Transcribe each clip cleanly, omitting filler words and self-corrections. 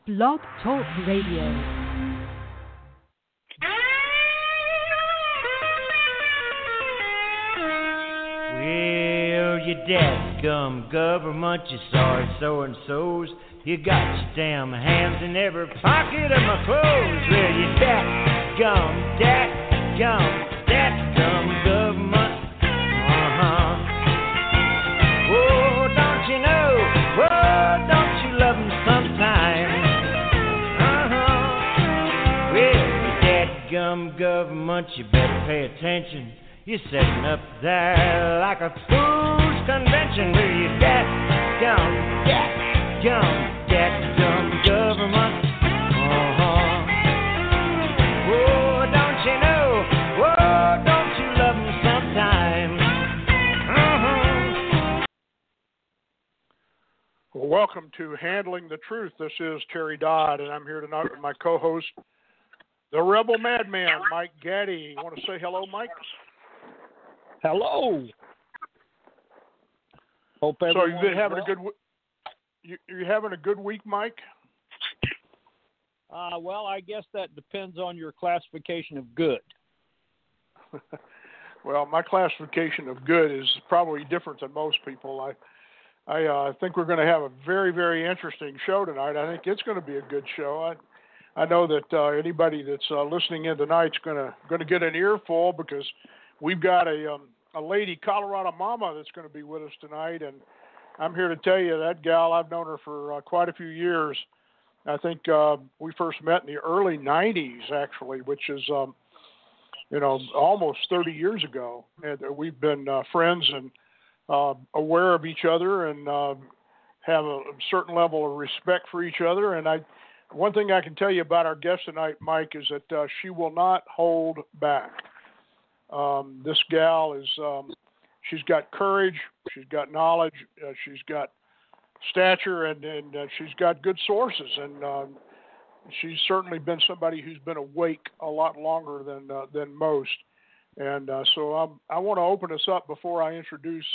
Blog Talk Radio. Well, you dadgum government, you sorry so-and-sos. You got your damn hands in every pocket of my clothes. Well, you dadgum government. Oh, don't you know? Oh, don't you love 'em sometimes? Well, you dadgum government, you better pay attention. You're setting up there like a fool's convention where you dadgum government. Oh, don't you know? Oh, don't you love 'em sometimes? Well, welcome to Handling the Truth. This is Terry Dodd, and I'm here tonight with my co-host, the Rebel Madman, Mike Gaddy. You want to say hello, Mike? Hello. Hope So everyone you've been having well. you're having a good week, Mike? Well, I guess that depends on your classification of good. Well, my classification of good is probably different than most people. I think we're going to have a very, very interesting show tonight. I think it's going to be a good show. I know that anybody that's listening in tonight's going to get an earful because we've got a lady, Colorado Mama, that's going to be with us tonight, and I'm here to tell you that gal, I've known her for quite a few years. I think we first met in the early 90s, actually, which is, almost 30 years ago. And we've been friends and aware of each other and have a certain level of respect for each other. And one thing I can tell you about our guest tonight, Mike, is that she will not hold back. This gal is, she's got courage, she's got knowledge, she's got stature, and she's got good sources. And she's certainly been somebody who's been awake a lot longer than most. And so I want to open us up before I introduce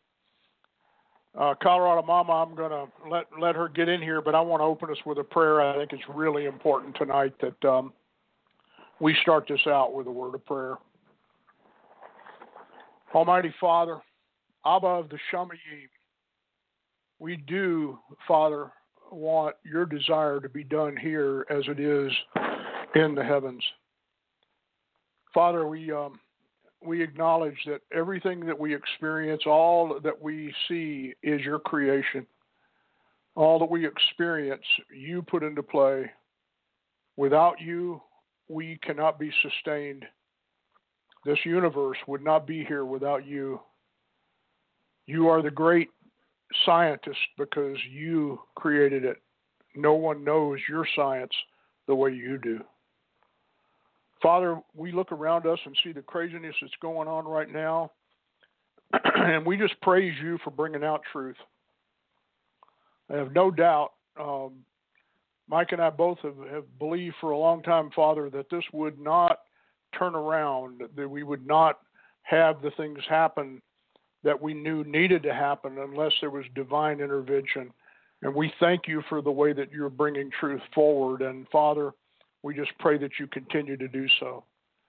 Colorado Mama. I'm going to let her get in here, but I want to open us with a prayer. I think it's really important tonight that we start this out with a word of prayer. Almighty Father, Abba of the Shamayim, we do, Father, want your desire to be done here as it is in the heavens. Father, we acknowledge that everything that we experience, all that we see is your creation. All that we experience, you put into play. Without you, we cannot be sustained. This universe would not be here without you. You are the great scientist because you created it. No one knows your science the way you do. Father, we look around us and see the craziness that's going on right now, and we just praise you for bringing out truth. I have no doubt, Mike and I both have believed for a long time, Father, that this would not turn around, that we would not have the things happen that we knew needed to happen unless there was divine intervention. And we thank you for the way that you're bringing truth forward. And Father, we just pray that you continue to do so.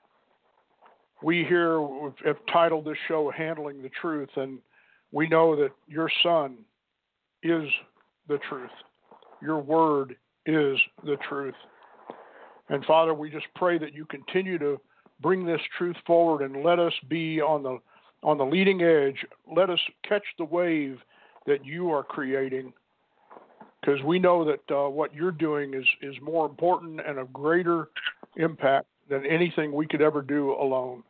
We here have titled this show Handling the Truth, and we know that your Son is the truth. Your word is the truth. And Father, we just pray that you continue to bring this truth forward and let us be on the leading edge. Let us catch the wave that you are creating, because we know that what you're doing is more important and of greater impact than anything we could ever do alone.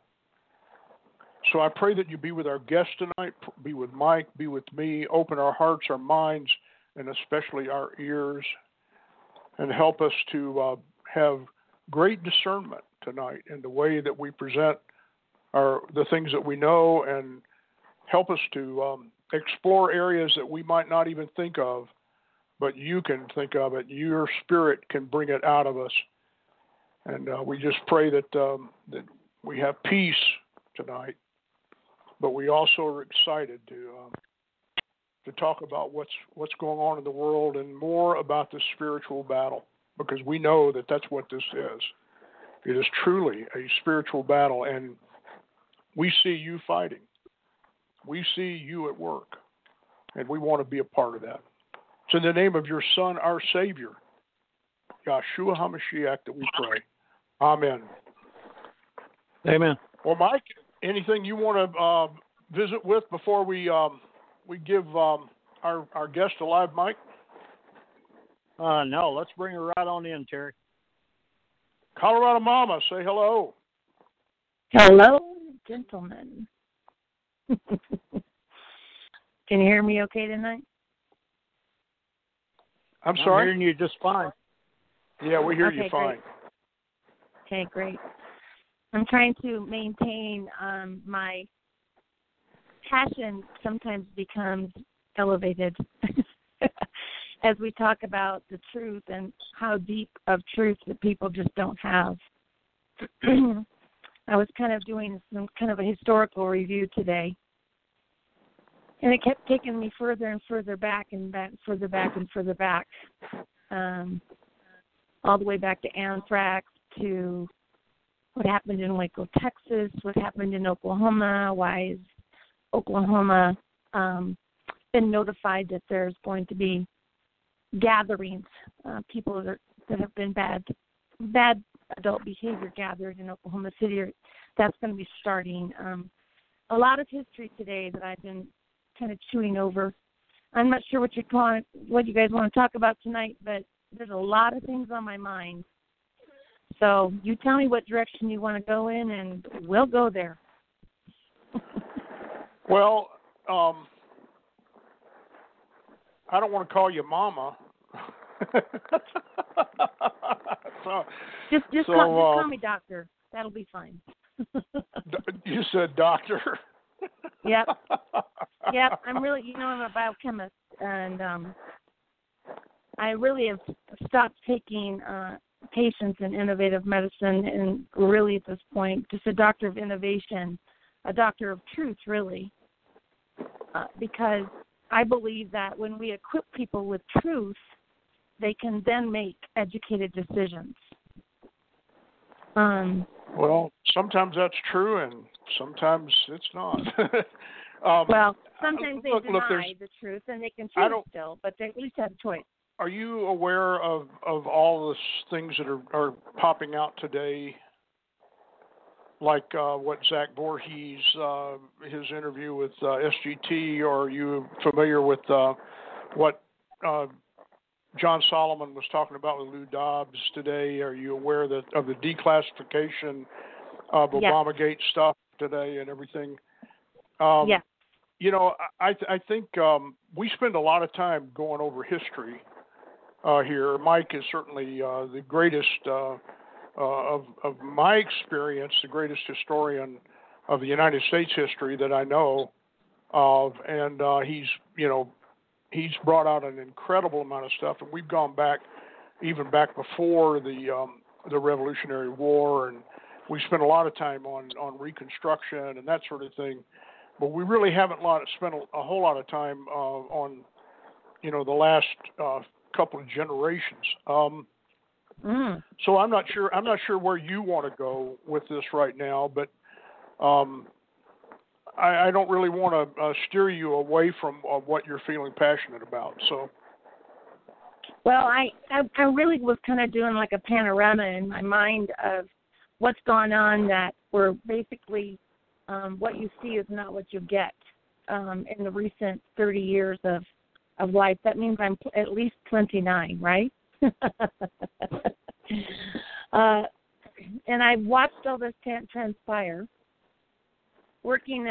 So I pray that you be with our guests tonight, be with Mike, be with me, open our hearts, our minds, and especially our ears, and help us to have great discernment tonight in the way that we present the things that we know, and help us to explore areas that we might not even think of, but you can think of it. Your Spirit can bring it out of us. And we just pray that we have peace tonight, but we also are excited to to talk about what's going on in the world and more about the spiritual battle, because we know that that's what this is. It is truly a spiritual battle, and we see you fighting. We see you at work, and we want to be a part of that. It's in the name of your Son, our Savior, Yahshua HaMashiach, that we pray. Amen. Amen. Well, Mike, anything you want to visit with before we give our guest a live mic? No, let's bring her right on in, Terry. Colorado Mama, say hello. Hello, gentlemen. Can you hear me okay tonight? I'm sorry? I'm hearing you just fine. Yeah, we hear Okay, you fine. Great. Okay, great. I'm trying to maintain my passion sometimes becomes elevated as we talk about the truth and how deep of truth that people just don't have. I was kind of doing some kind of a historical review today, and it kept taking me further and further back and back, further back and further back, all the way back to anthrax, to what happened in Waco, Texas, what happened in Oklahoma, why is Oklahoma been notified that there's going to be gatherings, people that have been bad adult behavior gathered in Oklahoma City. That's going to be starting. A lot of history today that I've been kind of chewing over. I'm not sure what you guys want to talk about tonight, but there's a lot of things on my mind. So you tell me what direction you want to go in, and we'll go there. Well, I don't want to call you Mama. Just call me Doctor. That'll be fine. You said Doctor. Yep. I'm a biochemist, and I really have stopped taking patients in innovative medicine, and really at this point, just a doctor of innovation, a doctor of truth, really, because I believe that when we equip people with truth, they can then make educated decisions. Well, sometimes that's true, and sometimes it's not. Well, sometimes they deny the truth, and they can choose still, but they at least have a choice. Are you aware of all the things that are popping out today, like what Zach Voorhees, his interview with SGT, or are you familiar with what John Solomon was talking about with Lou Dobbs today? Are you aware of the declassification of Obamagate stuff today and everything? Yes. I think we spend a lot of time going over history here. Mike is certainly the greatest of my experience, the greatest historian of the United States history that I know of, and he's brought out an incredible amount of stuff, and we've gone back even back before the Revolutionary War, and we spent a lot of time on Reconstruction and that sort of thing, but we really haven't spent a whole lot of time on the last couple of generations. So I'm not sure where you want to go with this right now, but I don't really want to steer you away from what you're feeling passionate about. So, well, I really was kind of doing like a panorama in my mind of what's gone on, that we're basically what you see is not what you get in the recent 30 years of life. That means I'm at least 29, right? And I've watched all this transpire. Working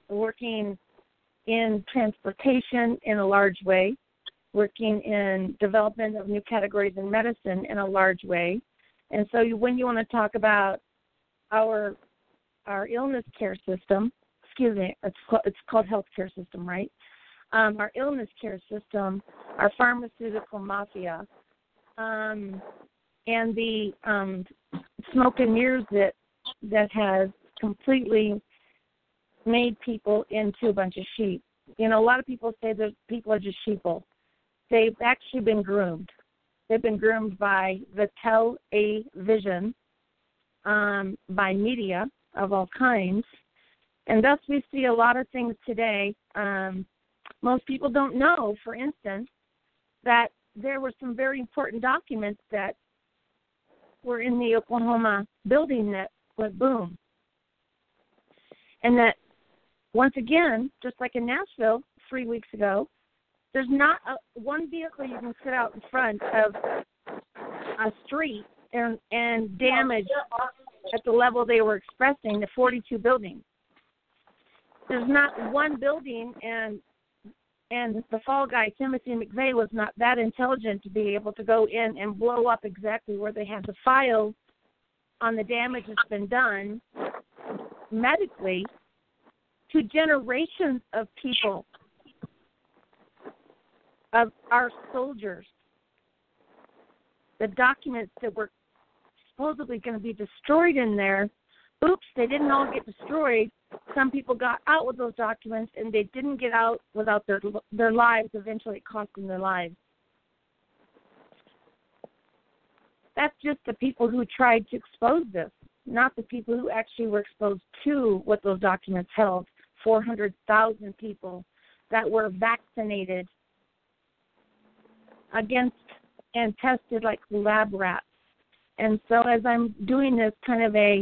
in transportation in a large way, working in development of new categories in medicine in a large way. And so when you want to talk about our illness care system, it's called healthcare system, right? Our illness care system, our pharmaceutical mafia, and the smoke and mirrors that has completely made people into a bunch of sheep. a lot of people say that people are just sheeple. They've actually been groomed. They've been groomed by the television, by media of all kinds, and thus we see a lot of things today. Most people don't know, for instance, that there were some very important documents that were in the Oklahoma building that went boom. And that, once again, just like in Nashville 3 weeks ago, there's not one vehicle you can sit out in front of a street and damage at the level they were expressing the 42 buildings. There's not one building, and the fall guy, Timothy McVeigh, was not that intelligent to be able to go in and blow up exactly where they had the files on the damage that's been done medically to generations of people, of our soldiers. The documents that were supposedly going to be destroyed in there, oops, they didn't all get destroyed. Some people got out with those documents, and they didn't get out without their lives. Eventually, it cost them their lives. That's just the people who tried to expose this, not the people who actually were exposed to what those documents held. 400,000 people that were vaccinated against and tested like lab rats. And so as I'm doing this kind of a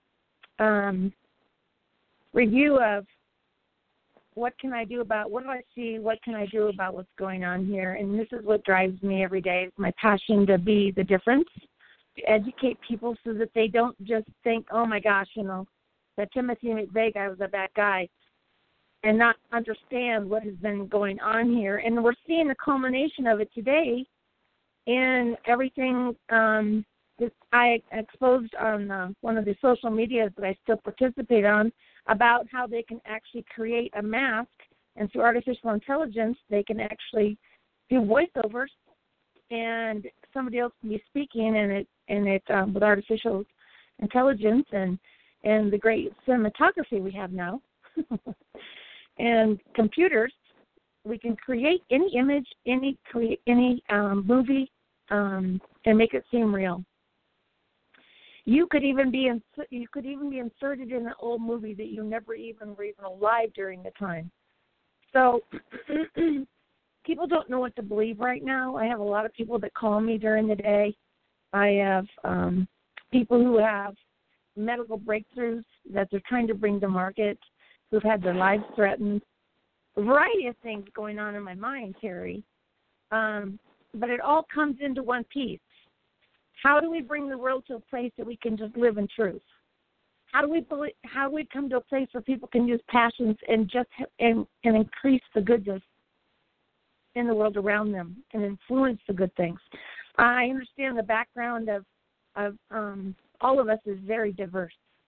review of what can I do about, what do I see, what can I do about what's going on here, and this is what drives me every day. It's my passion to be the difference, to educate people so that they don't just think, oh my gosh, that Timothy McVeigh guy was a bad guy, and not understand what has been going on here. And we're seeing the culmination of it today in everything that I exposed on one of the social medias that I still participate on about how they can actually create a mask, and through artificial intelligence, they can actually do voiceovers, and somebody else can be speaking, and it with artificial intelligence and the great cinematography we have now, and computers, we can create any image, any movie, and make it seem real. You could even be inserted in an old movie that you never even were even alive during the time. So people don't know what to believe right now. I have a lot of people that call me during the day. I have people who have medical breakthroughs that they're trying to bring to market, who've had their lives threatened. A variety of things going on in my mind, Terry. But it all comes into one piece. How do we bring the world to a place that we can just live in truth? How do we come to a place where people can use passions and just and increase the goodness in the world around them and influence the good things? I understand the background of all of us is very diverse.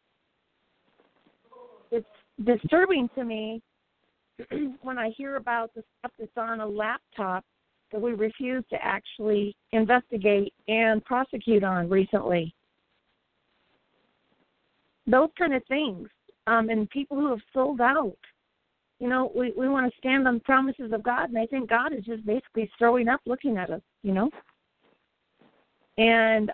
It's disturbing to me when I hear about the stuff that's on a laptop that we refuse to actually investigate and prosecute on recently. Those kind of things. And people who have sold out. We want to stand on the promises of God, and I think God is just basically throwing up looking at us, And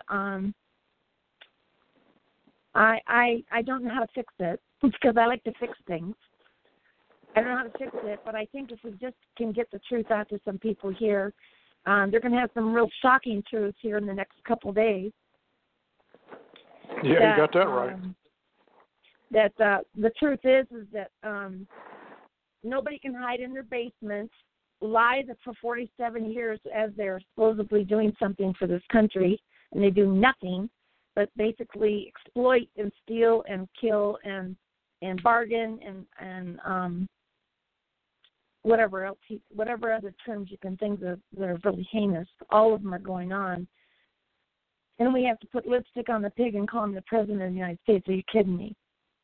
I don't know how to fix it because I like to fix things. I don't know how to fix it, but I think if we just can get the truth out to some people here, they're going to have some real shocking truths here in the next couple of days. Yeah, you got that right. The truth is that nobody can hide in their basements, lie for 47 years as they're supposedly doing something for this country, and they do nothing but basically exploit and steal and kill and bargain and whatever else, whatever other terms you can think of that are really heinous. All of them are going on. And we have to put lipstick on the pig and call him the President of the United States. Are you kidding me?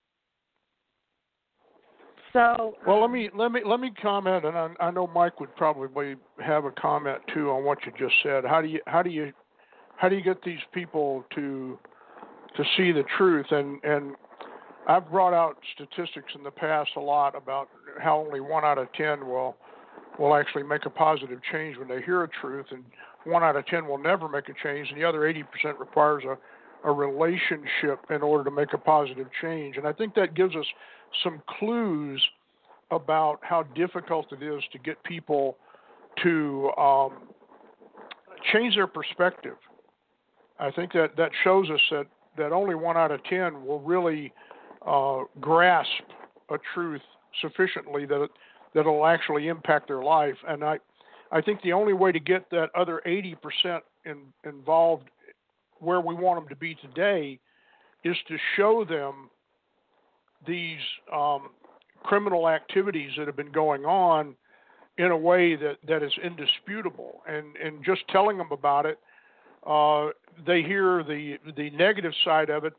So well, let me comment, and I know Mike would probably have a comment too on what you just said. How do you get these people to see the truth? And I've brought out statistics in the past a lot about how only 1 out of 10 will actually make a positive change when they hear a truth, and 1 out of 10 will never make a change, and the other 80% requires a relationship in order to make a positive change. And I think that gives us some clues about how difficult it is to get people to change their perspective. I think that shows us that only 1 out of 10 will really grasp a truth sufficiently that it'll actually impact their life. And I think the only way to get that other 80% involved where we want them to be today is to show them these criminal activities that have been going on in a way that is indisputable. And just telling them about it, they hear the negative side of it.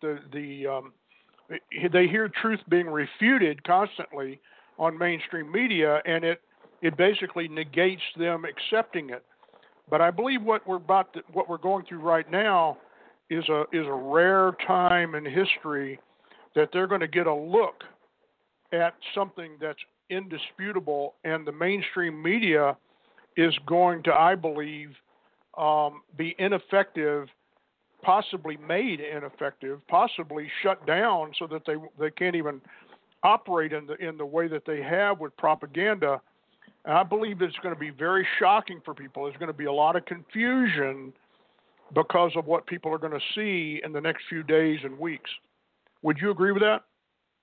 They hear truth being refuted constantly on mainstream media, and it basically negates them accepting it. But I believe what we're going through right now is a rare time in history that they're going to get a look at something that's indisputable, and the mainstream media is going to, I believe, be ineffective, possibly made ineffective, possibly shut down so that they can't even operate in the way that they have with propaganda. And I believe it's going to be very shocking for people. There's going to be a lot of confusion because of what people are going to see in the next few days and weeks. Would you agree with that?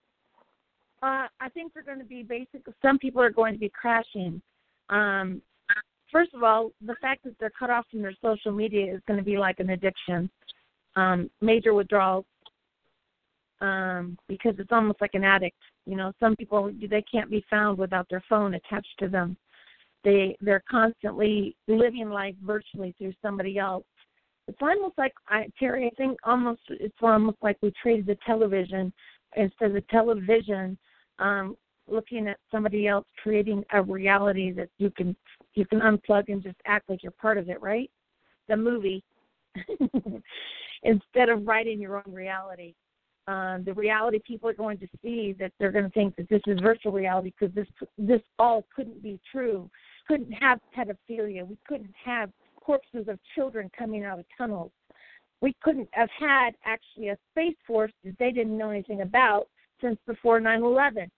I think they're going to be some people are going to be crashing. First of all, the fact that they're cut off from their social media is going to be like an addiction, major withdrawals, because it's almost like an addict. Some people, they can't be found without their phone attached to them. They're constantly living life virtually through somebody else. It's almost like, Terry, I think it's almost like we traded the television instead of television, looking at somebody else creating a reality that you can unplug and just act like you're part of it, right? The movie, instead of writing your own reality. The reality people are going to see, that they're going to think that this is virtual reality, because this all couldn't be true. Couldn't have pedophilia. We couldn't have corpses of children coming out of tunnels. We couldn't have had actually a space force that they didn't know anything about since before 9/11.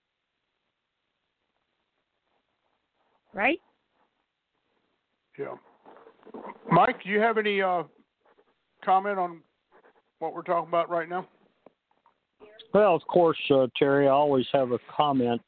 Right? Yeah. Mike, do you have any comment on what we're talking about right now? Well, of course, Terry, I always have a comment.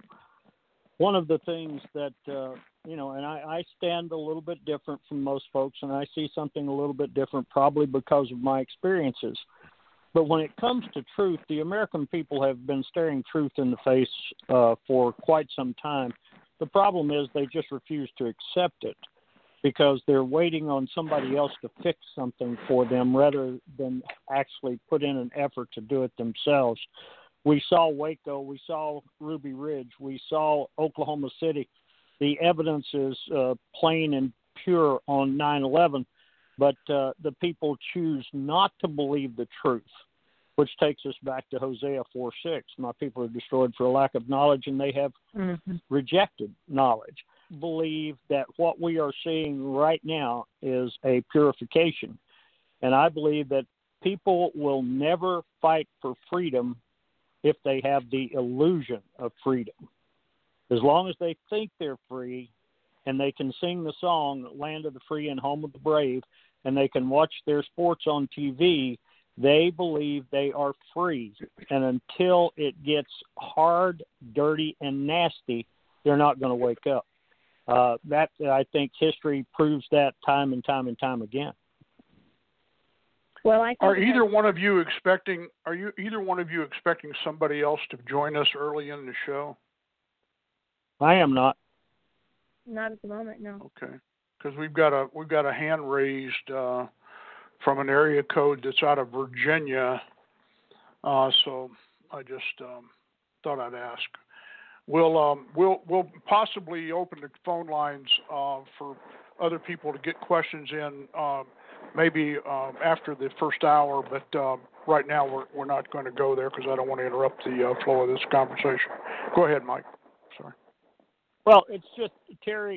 One of the things that, and I stand a little bit different from most folks, and I see something a little bit different probably because of my experiences. But when it comes to truth, the American people have been staring truth in the face for quite some time. The problem is they just refuse to accept it because they're waiting on somebody else to fix something for them rather than actually put in an effort to do it themselves. We saw Waco, we saw Ruby Ridge, we saw Oklahoma City. The evidence is plain and pure on 9/11, but the people choose not to believe the truth, which takes us back to Hosea 4:6. My people are destroyed for a lack of knowledge, and they have rejected knowledge. Believe that what we are seeing right now is a purification. And I believe that people will never fight for freedom if they have the illusion of freedom. As long as they think they're free and they can sing the song, Land of the Free and Home of the Brave, and they can watch their sports on TV, they believe they are free. And until it gets hard, dirty, and nasty, they're not going to wake up. That I think history proves that time and time and time again. Well, are either one of you expecting somebody else to join us early in the show? I am not. Not at the moment, no. Okay, because we've got a hand raised from an area code that's out of Virginia. So I just thought I'd ask. We'll possibly open the phone lines for other people to get questions in, maybe after the first hour. But right now we're not going to go there because I don't want to interrupt the flow of this conversation. Go ahead, Mike. Sorry. Well, it's just, Terry,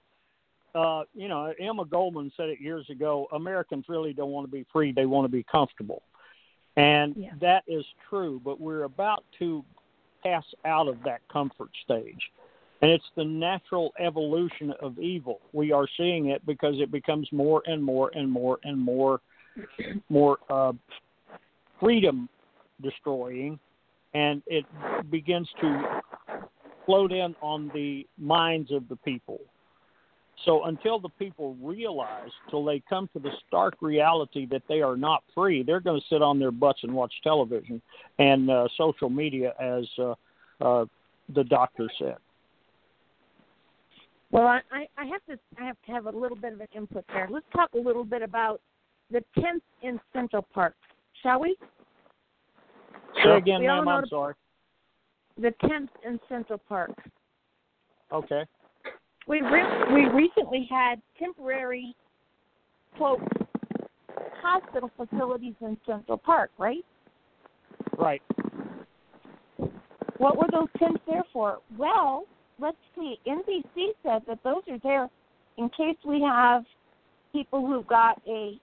Emma Goldman said it years ago, Americans really don't want to be free. They want to be comfortable. And that is true, but we're about to pass out of that comfort stage. And it's the natural evolution of evil. We are seeing it because it becomes more and more and more and more freedom destroying, and it begins to float in on the minds of the people. So until the people realize, till they come to the stark reality that they are not free, they're going to sit on their butts and watch television and social media, as the doctor said. Well, I have to have a little bit of an input there. Let's talk a little bit about the 10th in Central Park, shall we? Say again, ma'am, I'm sorry. The 10th in Central Park. Okay. We recently had temporary, quote, hospital facilities in Central Park, right? Right. What were those tents there for? Well, let's see. NBC said that those are there in case we have people who've got a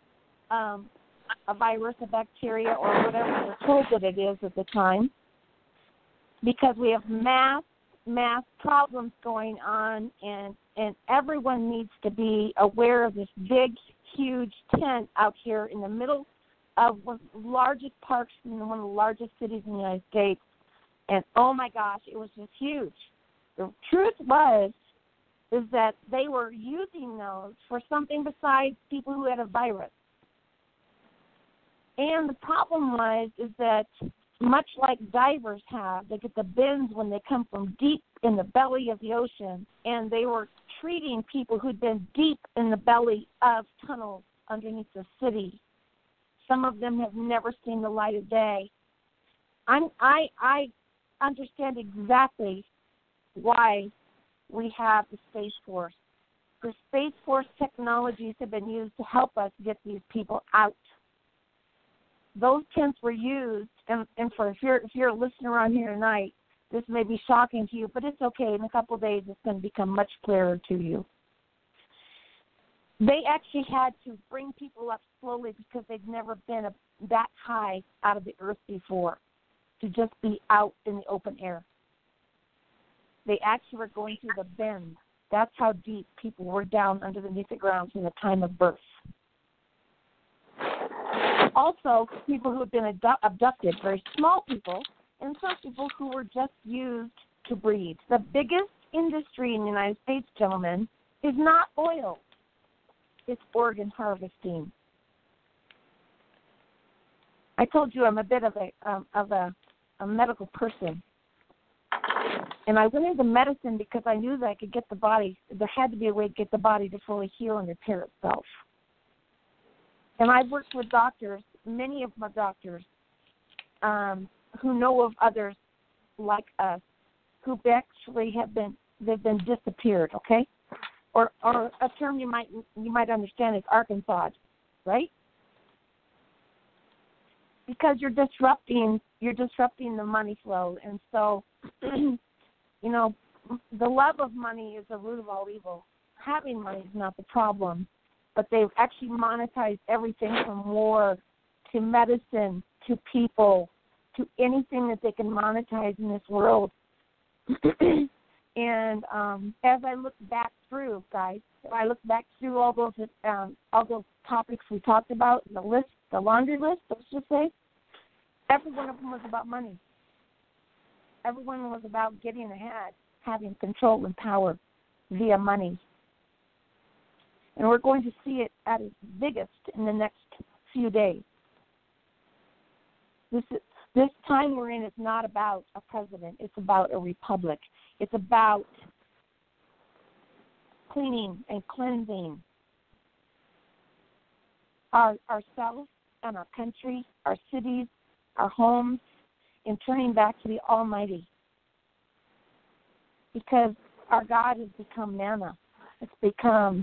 virus, a bacteria, or whatever we're told that it is at the time, because we have mass problems going on, and everyone needs to be aware of this big, huge tent out here in the middle of one of the largest parks in one of the largest cities in the United States. And oh my gosh, it was just huge. The truth is that they were using those for something besides people who had a virus. And the problem is that much like divers have, they get the bends when they come from deep in the belly of the ocean, and they were treating people who'd been deep in the belly of tunnels underneath the city. Some of them have never seen the light of day. I understand exactly why we have the Space Force. The Space Force technologies have been used to help us get these people out. Those tents were used, and for if you're a listener on here tonight, this may be shocking to you, but it's okay. In a couple of days, it's going to become much clearer to you. They actually had to bring people up slowly because they'd never been that high out of the earth before, to just be out in the open air. They actually were going through the bend. That's how deep people were down underneath the ground from the time of birth. Also, people who had been abducted, very small people, and some people who were just used to breed. The biggest industry in the United States, gentlemen, is not oil. It's organ harvesting. I told you I'm a bit of a medical person. And I went into medicine because I knew that I could get the body, there had to be a way to get the body to fully heal and repair itself. And I've worked with doctors, many of my doctors, who know of others like us who actually they've been disappeared, okay? Or a term you might understand is Arkansas, right? Because you're disrupting the money flow, and so the love of money is the root of all evil. Having money is not the problem, but they've actually monetized everything from war to medicine to people to anything that they can monetize in this world. And as I look back through, guys, I look back through all those topics we talked about, the laundry list, let's just say, every one of them was about money. Everyone was about getting ahead, having control and power via money. And we're going to see it at its biggest in the next few days. This time we're in is not about a president. It's about a republic. It's about cleaning and cleansing ourselves and our country, our cities, our homes, and turning back to the Almighty. Because our God has become manna. It's become,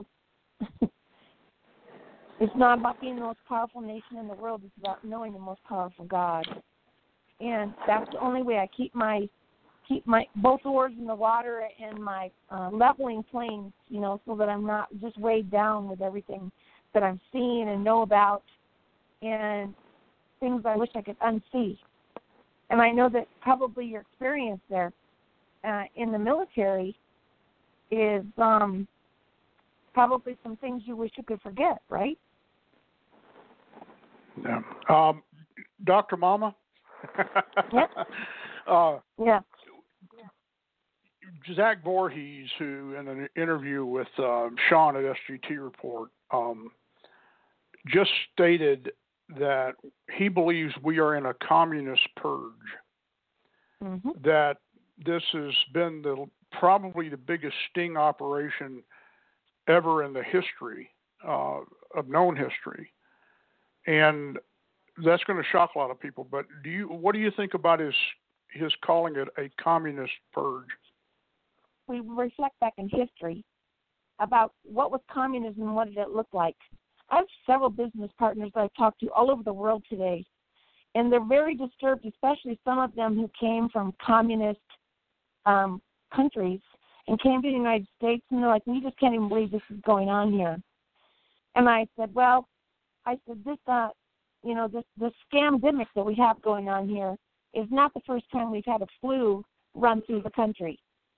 it's not about being the most powerful nation in the world. It's about knowing the most powerful God. And that's the only way I keep my keep my both oars in the water and my leveling planes, so that I'm not just weighed down with everything that I'm seeing and know about and things I wish I could unsee. And I know that probably your experience there in the military is probably some things you wish you could forget, right? Yeah. Dr. Mama? Yep. Yeah. Zach Voorhees, who in an interview with Sean at SGT Report, just stated that he believes we are in a communist purge. Mm-hmm. That this has been probably the biggest sting operation ever in the history of known history, and that's going to shock a lot of people. But what do you think about his calling it a communist purge? We reflect back in history about what was communism and what did it look like. I have several business partners that I've talked to all over the world today, and they're very disturbed, especially some of them who came from communist countries and came to the United States, and they're like, we just can't even believe this is going on here. And I said, this scamdemic that we have going on here is not the first time we've had a flu run through the country.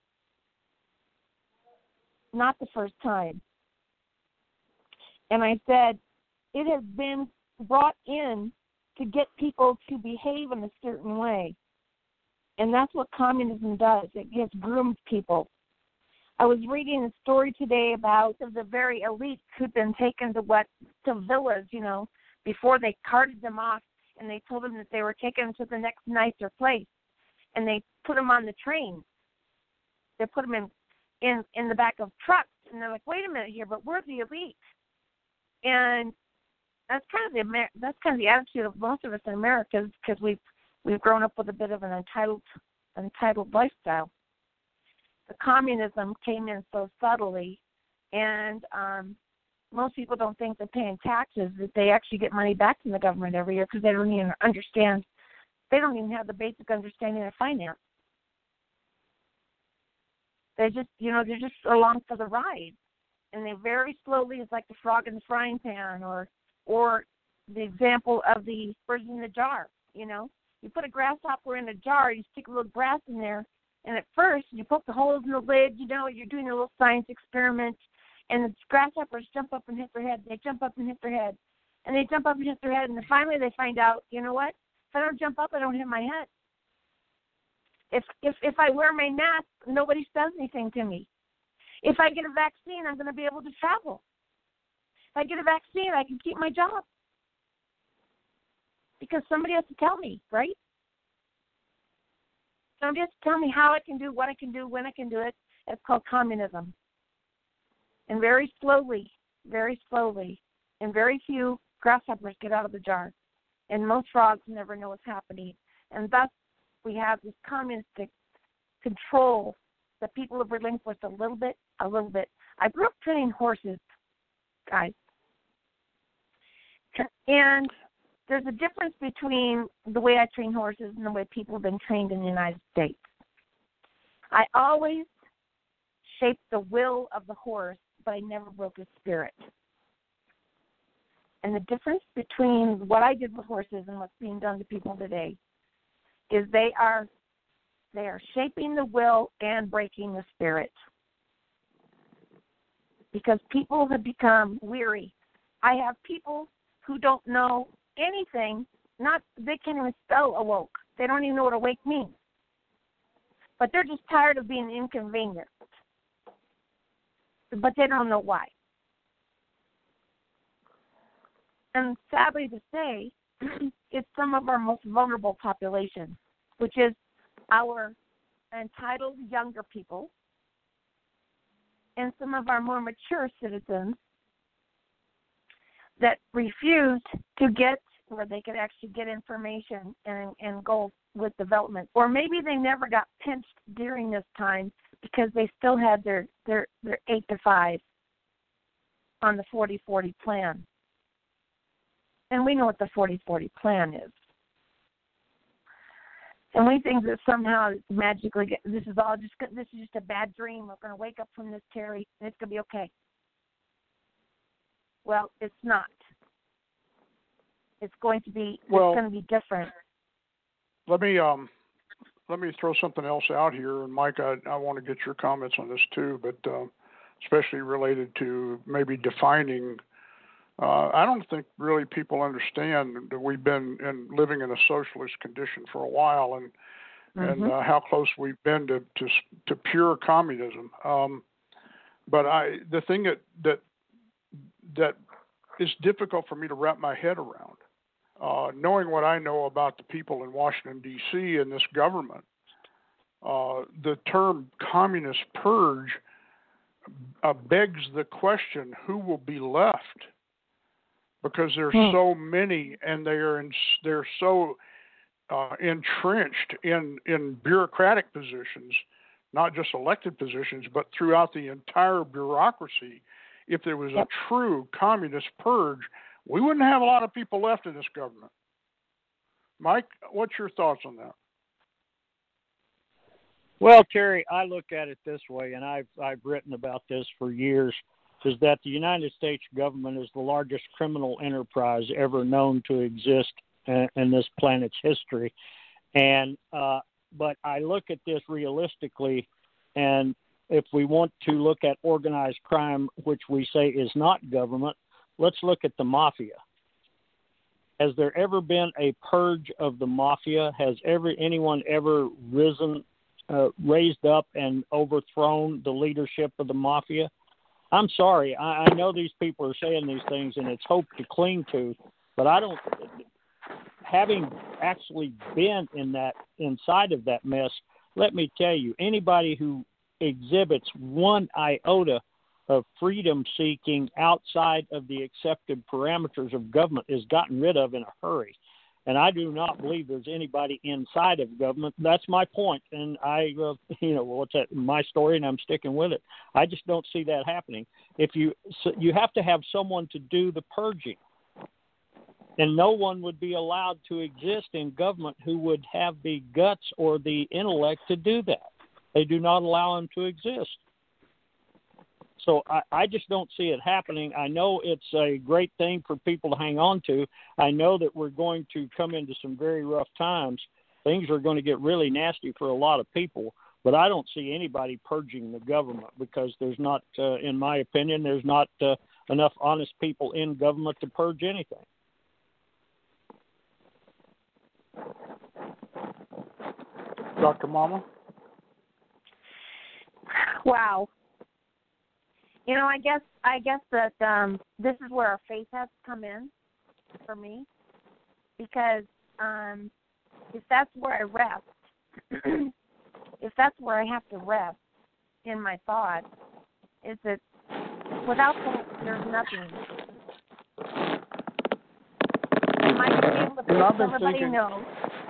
Not the first time. And I said, it has been brought in to get people to behave in a certain way. And that's what communism does. It gets groomed people. I was reading a story today about the very elite who'd been taken to villas, before they carted them off, and they told them that they were taken to the next nicer place. And they put them on the train. They put them in the back of trucks, and they're like, wait a minute here, but we're the elite. And that's kind of the attitude of most of us in America, because we've grown up with a bit of an entitled lifestyle. The communism came in so subtly, and most people don't think they're paying taxes, that they actually get money back from the government every year, because they don't even understand. They don't even have the basic understanding of finance. They're just along for the ride, and they very slowly, it's like the frog in the frying pan, or the example of the birds in the jar. You put a grasshopper in a jar, you stick a little grass in there, and at first you poke the holes in the lid. You're doing a little science experiment, and the grasshoppers jump up and hit their head. They jump up and hit their head, and they jump up and hit their head, and then finally they find out, you know what? If I don't jump up, I don't hit my head. If I wear my mask, nobody says anything to me. If I get a vaccine, I'm going to be able to travel. If I get a vaccine, I can keep my job. Because somebody has to tell me, right? Somebody has to tell me how I can do, what I can do, when I can do it. It's called communism. And very slowly, and very few grasshoppers get out of the jar. And most frogs never know what's happening. And thus, we have this communistic control that people have relinquished a little bit. I grew up training horses, guys. And there's a difference between the way I train horses and the way people have been trained in the United States. I always shaped the will of the horse, but I never broke his spirit. And the difference between what I did with horses and what's being done to people today is they are shaping the will and breaking the spirit. Because people have become weary. I have people who don't know anything, they can't even spell awoke. They don't even know what awake means. But they're just tired of being inconvenienced. But they don't know why. And sadly to say, it's some of our most vulnerable population, which is our entitled younger people and some of our more mature citizens that refuse to get where they could actually get information and go with development. Or maybe they never got pinched during this time because they still had their 8 to 5 on the 40-40 plan. And we know what the 40-40 plan is. And we think that somehow it's magically, this is just a bad dream. We're going to wake up from this, Terry, and it's going to be okay. Well, it's not. It's going to be. It's going to be different. Let me throw something else out here, and Mike, I want to get your comments on this too, but especially related to maybe defining. I don't think really people understand that we've been living in a socialist condition for a while, and how close we've been to pure communism. But the thing that is difficult for me to wrap my head around, knowing what I know about the people in Washington D.C. and this government, the term communist purge begs the question: who will be left? Because there's so many, and they're so entrenched in bureaucratic positions, not just elected positions, but throughout the entire bureaucracy. If there was a true communist purge, we wouldn't have a lot of people left in this government. Mike, what's your thoughts on that? Well, Terry, I look at it this way, and I've written about this for years, is that the United States government is the largest criminal enterprise ever known to exist in this planet's history. And but I look at this realistically, and if we want to look at organized crime, which we say is not government, let's look at the mafia. Has there ever been a purge of the mafia? Has anyone ever raised up and overthrown the leadership of the mafia? I'm sorry. I know these people are saying these things, and it's hope to cling to, but I don't. Having actually been inside of that mess, let me tell you, anybody who exhibits one iota of freedom seeking outside of the accepted parameters of government is gotten rid of in a hurry. And I do not believe there's anybody inside of government. That's my point. And my story, and I'm sticking with it. I just don't see that happening. You have to have someone to do the purging. And no one would be allowed to exist in government who would have the guts or the intellect to do that. They do not allow them to exist. So I just don't see it happening. I know it's a great thing for people to hang on to. I know that we're going to come into some very rough times. Things are going to get really nasty for a lot of people, but I don't see anybody purging the government because there's not, in my opinion, there's not enough honest people in government to purge anything. Dr. Mama? Wow. I guess that this is where our faith has come in for me, because if that's where I rest, if that's where I have to rest in my thought, is that without hope, there's nothing. Am I going to be able to fix everybody? No.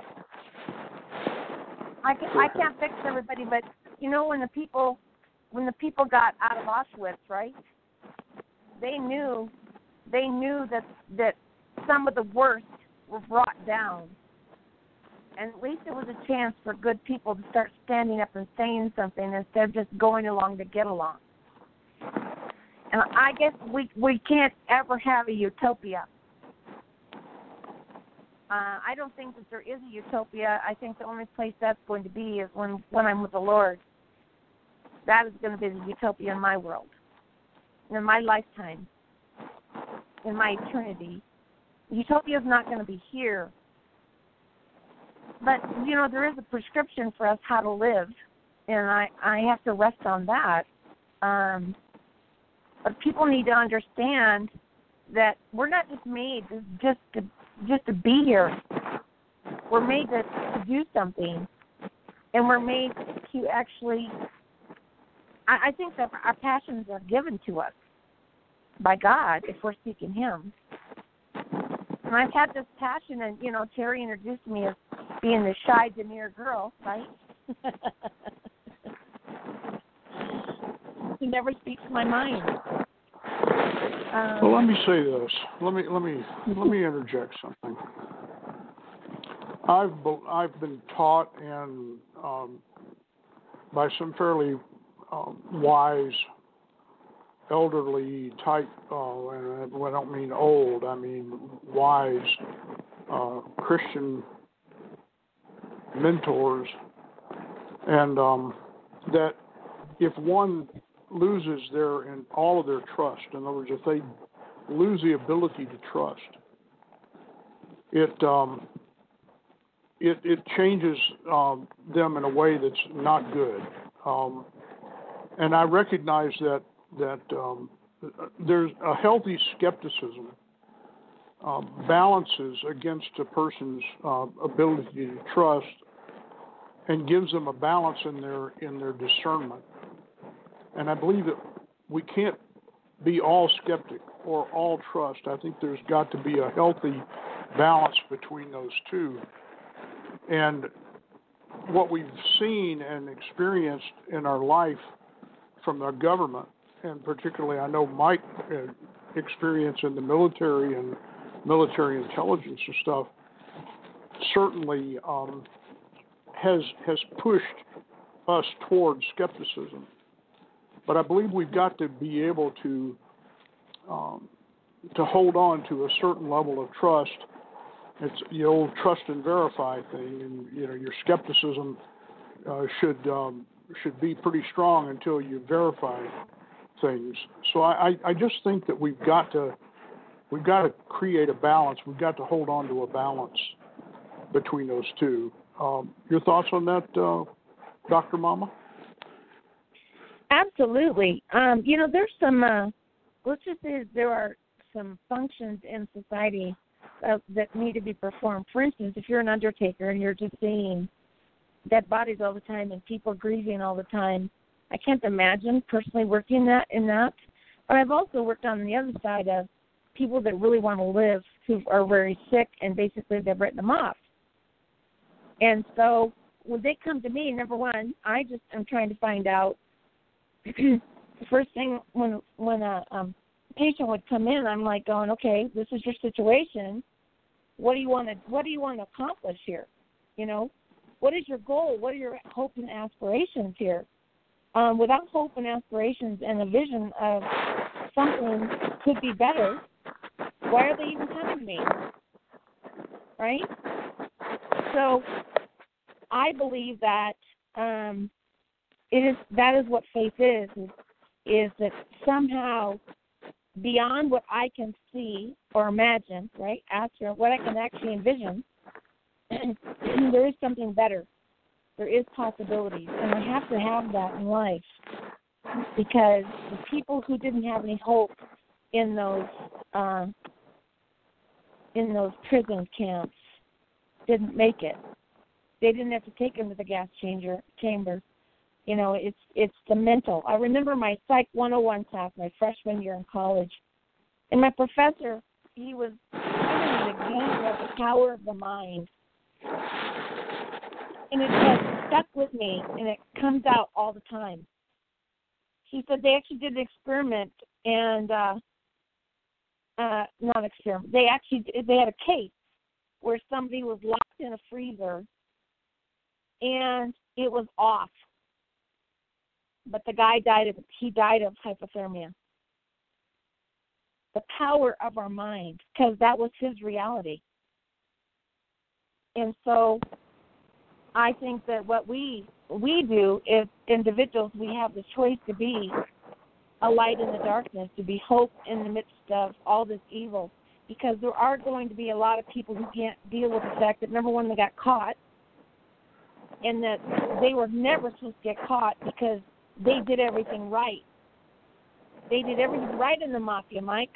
I can't fix everybody, but when the people got out of Auschwitz, right? They knew that some of the worst were brought down, and at least it was a chance for good people to start standing up and saying something instead of just going along to get along. And I guess we can't ever have a utopia. I don't think that there is a utopia. I think the only place that's going to be is when I'm with the Lord. That is going to be the utopia in my world, in my lifetime, in my eternity. Utopia is not going to be here. But, there is a prescription for us how to live, and I have to rest on that. But people need to understand that we're not just made just to be here. We're made to do something, and we're made to actually... I think that our passions are given to us by God if we're seeking Him. And I've had this passion, and, Terry introduced me as being the shy, demure girl, right? Who never speaks my mind. Well, let me say this. Let me interject something. I've been taught and by some fairly wise, elderly type, and I don't mean old, I mean wise Christian mentors, and that if one loses all of their trust, in other words, if they lose the ability to trust, it changes them in a way that's not good. And I recognize that there's a healthy skepticism balances against a person's ability to trust and gives them a balance in their discernment. And I believe that we can't be all skeptic or all trust. I think there's got to be a healthy balance between those two. And what we've seen and experienced in our life from our government, and particularly I know Mike experience in the military and military intelligence and stuff, certainly has pushed us towards skepticism. But I believe we've got to be able to hold on to a certain level of trust. It's the old trust and verify thing, and your skepticism should be pretty strong until you verify things. So I just think that we've got to create a balance. We've got to hold on to a balance between those two. Your thoughts on that, Dr. Mama? Absolutely. There's some. Let's just say there are some functions in society that need to be performed. For instance, if you're an undertaker and you're just seeing dead bodies all the time and people grieving all the time, I can't imagine personally working in that. But I've also worked on the other side of people that really want to live who are very sick and basically they've written them off. And so when they come to me, number one, I just am trying to find out. The first thing when a patient would come in, I'm like going, okay, this is your situation. What do you want to accomplish here? What is your goal? What are your hopes and aspirations here? Without hope and aspirations and a vision of something could be better, why are they even coming to me? Right? So I believe that that is what faith is that somehow beyond what I can see or imagine, right, after what I can actually envision, there is something better. There is possibilities, and I have to have that in life because the people who didn't have any hope in those prison camps didn't make it. They didn't have to take them to the gas chamber. It's the mental. I remember my Psych 101 class, my freshman year in college, and my professor, he was giving an example of the power of the mind. And it has stuck with me, and it comes out all the time. He said they actually did an experiment, and not experiment. They had a case where somebody was locked in a freezer, and it was off. But the guy died of hypothermia. The power of our mind, because that was his reality. And so I think that what we do is individuals, we have the choice to be a light in the darkness, to be hope in the midst of all this evil, because there are going to be a lot of people who can't deal with the fact that, number one, they got caught, and that they were never supposed to get caught because they did everything right. They did everything right in the mafia, Mike.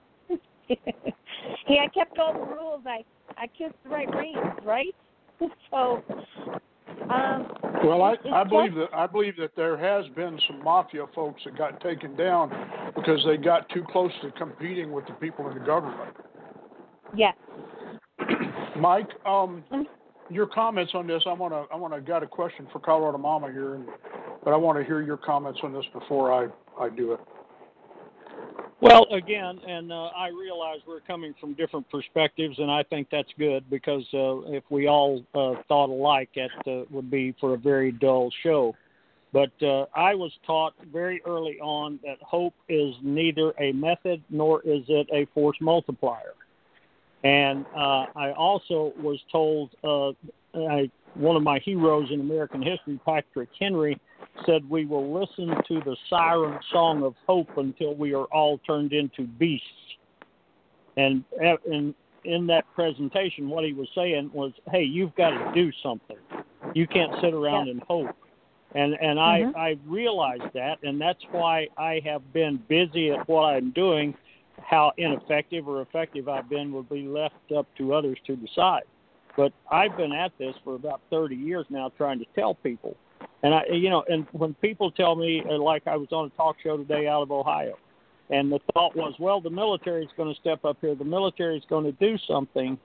Hey, I kept all the rules. I kissed the right rings, right? So, well, I believe that there has been some mafia folks that got taken down because they got too close to competing with the people in the government. Yes. Mike, your comments on this. I got a question for Colorado Mama here, but I want to hear your comments on this before I do it. Well, again, and I realize we're coming from different perspectives, and I think that's good because if we all thought alike, it would be for a very dull show. But I was taught very early on that hope is neither a method nor is it a force multiplier. And I also was told one of my heroes in American history, Patrick Henry, said we will listen to the siren song of hope until we are all turned into beasts. And in that presentation, what he was saying was, hey, you've got to do something. You can't sit around and hope. And I realized that, and that's why I have been busy at what I'm doing. How ineffective or effective I've been will be left up to others to decide. But I've been at this for about 30 years now trying to tell people. And and when people tell me, like I was on a talk show today out of Ohio, and the thought was, well, the military is going to step up here. The military is going to do something.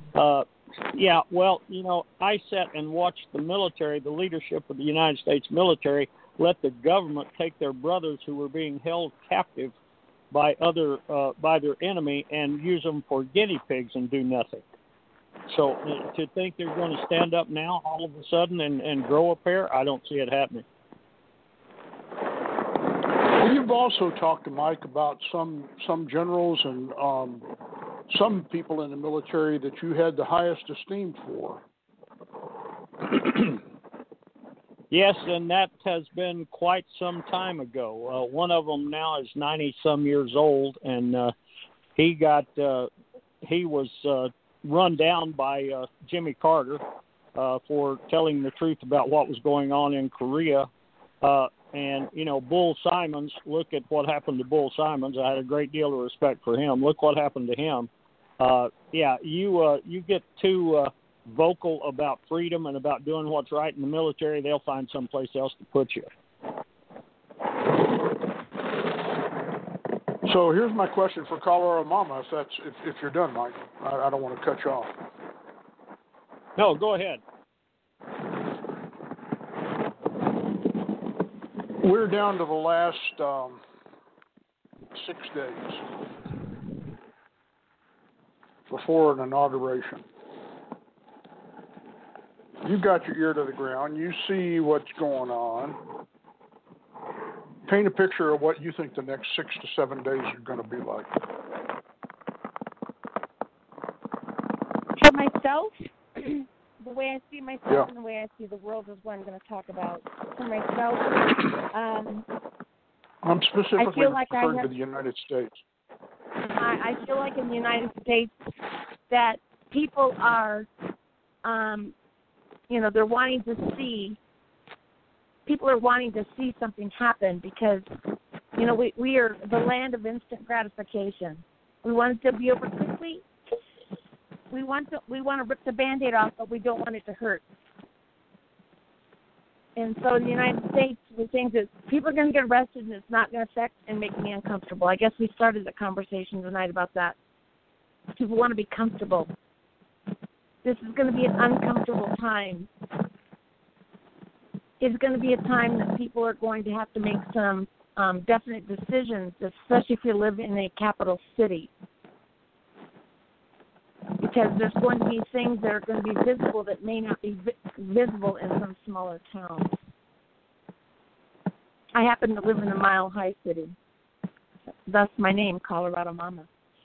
I sat and watched the military, the leadership of the United States military, let the government take their brothers who were being held captive by their enemy and use them for guinea pigs and do nothing. So to think they're going to stand up now all of a sudden and grow a pair, I don't see it happening. Well, you've also talked to Mike about some generals and some people in the military that you had the highest esteem for. Yes, and that has been quite some time ago. One of them now is 90-some years old, and he was run down by Jimmy Carter for telling the truth about what was going on in Korea. And, Bull Simons, look at what happened to Bull Simons. I had a great deal of respect for him. Look what happened to him. You get too vocal about freedom and about doing what's right in the military, they'll find someplace else to put you. So here's my question for Colorado Mama, if you're done, Mike. I don't want to cut you off. No, go ahead. We're down to the last 6 days before an inauguration. You've got your ear to the ground. You see what's going on. Paint a picture of what you think the next 6 to 7 days are going to be like. For myself, the way I see myself and the way I see the world is what I'm going to talk about. For myself, I'm specifically referring to the United States. I feel like in the United States that people are, they're wanting to see. People are wanting to see something happen because, we are the land of instant gratification. We want it to be over quickly. We want to rip the Band-Aid off, but we don't want it to hurt. And so in the United States, we think that people are going to get arrested and it's not going to affect and make me uncomfortable. I guess we started the conversation tonight about that. People want to be comfortable. This is going to be an uncomfortable time. It's going to be a time that people are going to have to make some definite decisions, especially if you live in a capital city. Because there's going to be things that are going to be visible that may not be visible in some smaller towns. I happen to live in a mile-high city. Thus my name, Colorado Mama.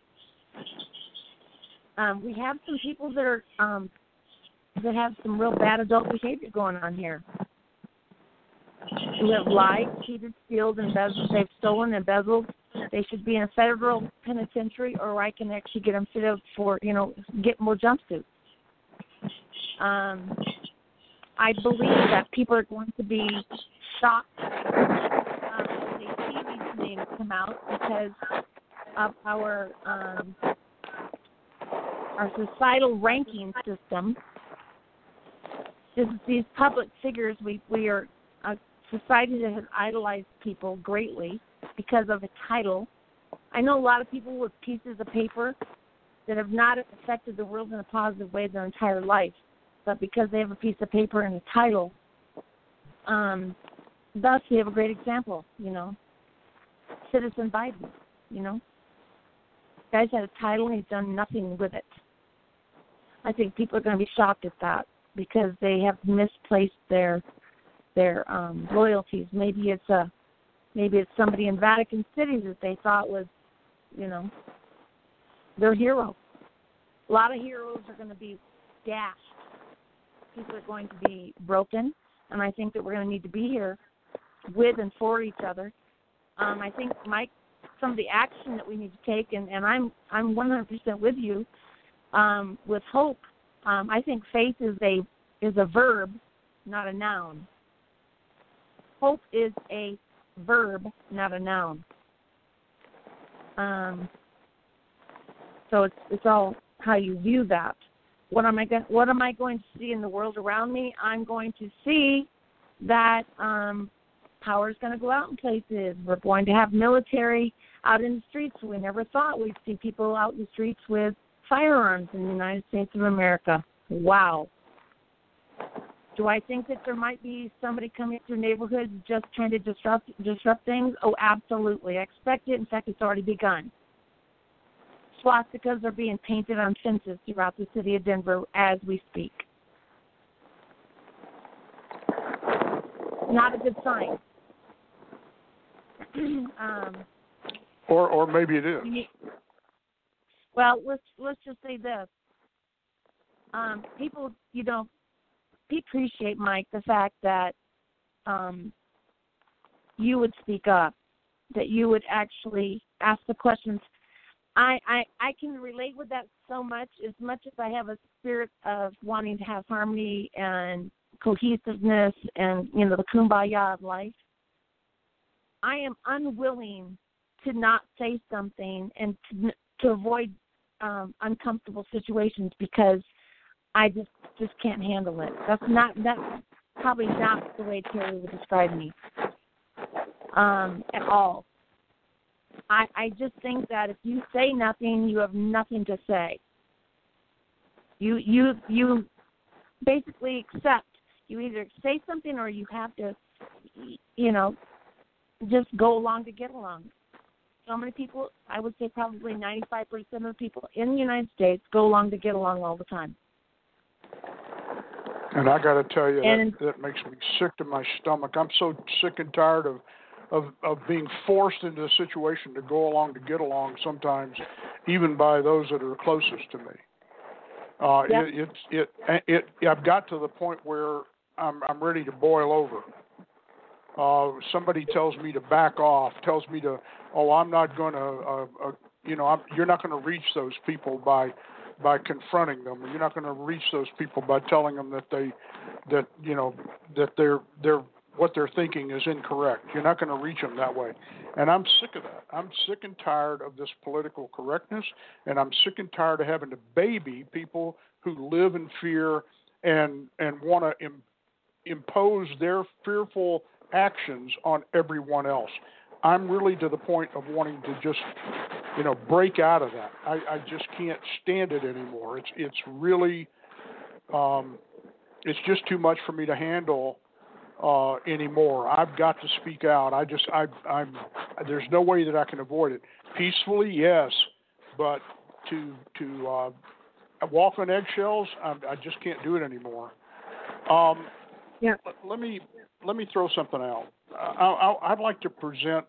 We have some people that are that have some real bad adult behavior going on here. Who have lied, cheated, stealed, embezzled. They've stolen, embezzled. They should be in a federal penitentiary, or I can actually get them fitted for, get more jumpsuits. I believe that people are going to be shocked when they see these names come out because of our societal ranking system. These public figures, we are a society that has idolized people greatly because of a title. I know a lot of people with pieces of paper that have not affected the world in a positive way their entire life, but because they have a piece of paper and a title, thus we have a great example, Citizen Biden, Guy's had a title and he's done nothing with it. I think people are going to be shocked at that because they have misplaced their loyalties. Maybe it's somebody in Vatican City that they thought was, their hero. A lot of heroes are going to be dashed. People are going to be broken, and I think that we're going to need to be here with and for each other. I think, Mike, some of the action that we need to take, and I'm 100% with you, with hope. I think faith is a verb, not a noun. Hope is a verb, not a noun. So it's all how you view that. What am I going to see in the world around me? I'm going to see that power is going to go out in places. We're going to have military out in the streets. We never thought we'd see people out in the streets with firearms in the United States of America. Wow. Do I think that there might be somebody coming through neighborhoods just trying to disrupt things? Oh, absolutely. I expect it. In fact, it's already begun. Swastikas are being painted on fences throughout the city of Denver as we speak. Not a good sign. Or maybe it is. Well, let's just say this. People, appreciate, Mike, the fact that you would speak up, that you would actually ask the questions. I can relate with that so much as I have a spirit of wanting to have harmony and cohesiveness and, the kumbaya of life. I am unwilling to not say something and to avoid uncomfortable situations because I just can't handle it. That's probably not the way Terry would describe me at all. I just think that if you say nothing, you have nothing to say. You basically accept. You either say something or you have to, just go along to get along. So many people, I would say probably 95% of the people in the United States go along to get along all the time. And I got to tell you, that makes me sick to my stomach. I'm so sick and tired of being forced into a situation to go along to get along sometimes, even by those that are closest to me. I've got to the point where I'm ready to boil over. Somebody tells me to back off, tells me to, I'm not going to, you're not going to reach those people by confronting them. You're not going to reach those people by telling them that they're what they're thinking is incorrect. You're not going to reach them that way. And I'm sick of that. I'm sick and tired of this political correctness, and I'm sick and tired of having to baby people who live in fear and want to impose their fearful actions on everyone else. I'm really to the point of wanting to just, break out of that. I just can't stand it anymore. It's really, it's just too much for me to handle anymore. I've got to speak out. There's no way that I can avoid it. Peacefully, yes, but to walk on eggshells, I just can't do it anymore. Yeah. Let me throw something out. I'd like to present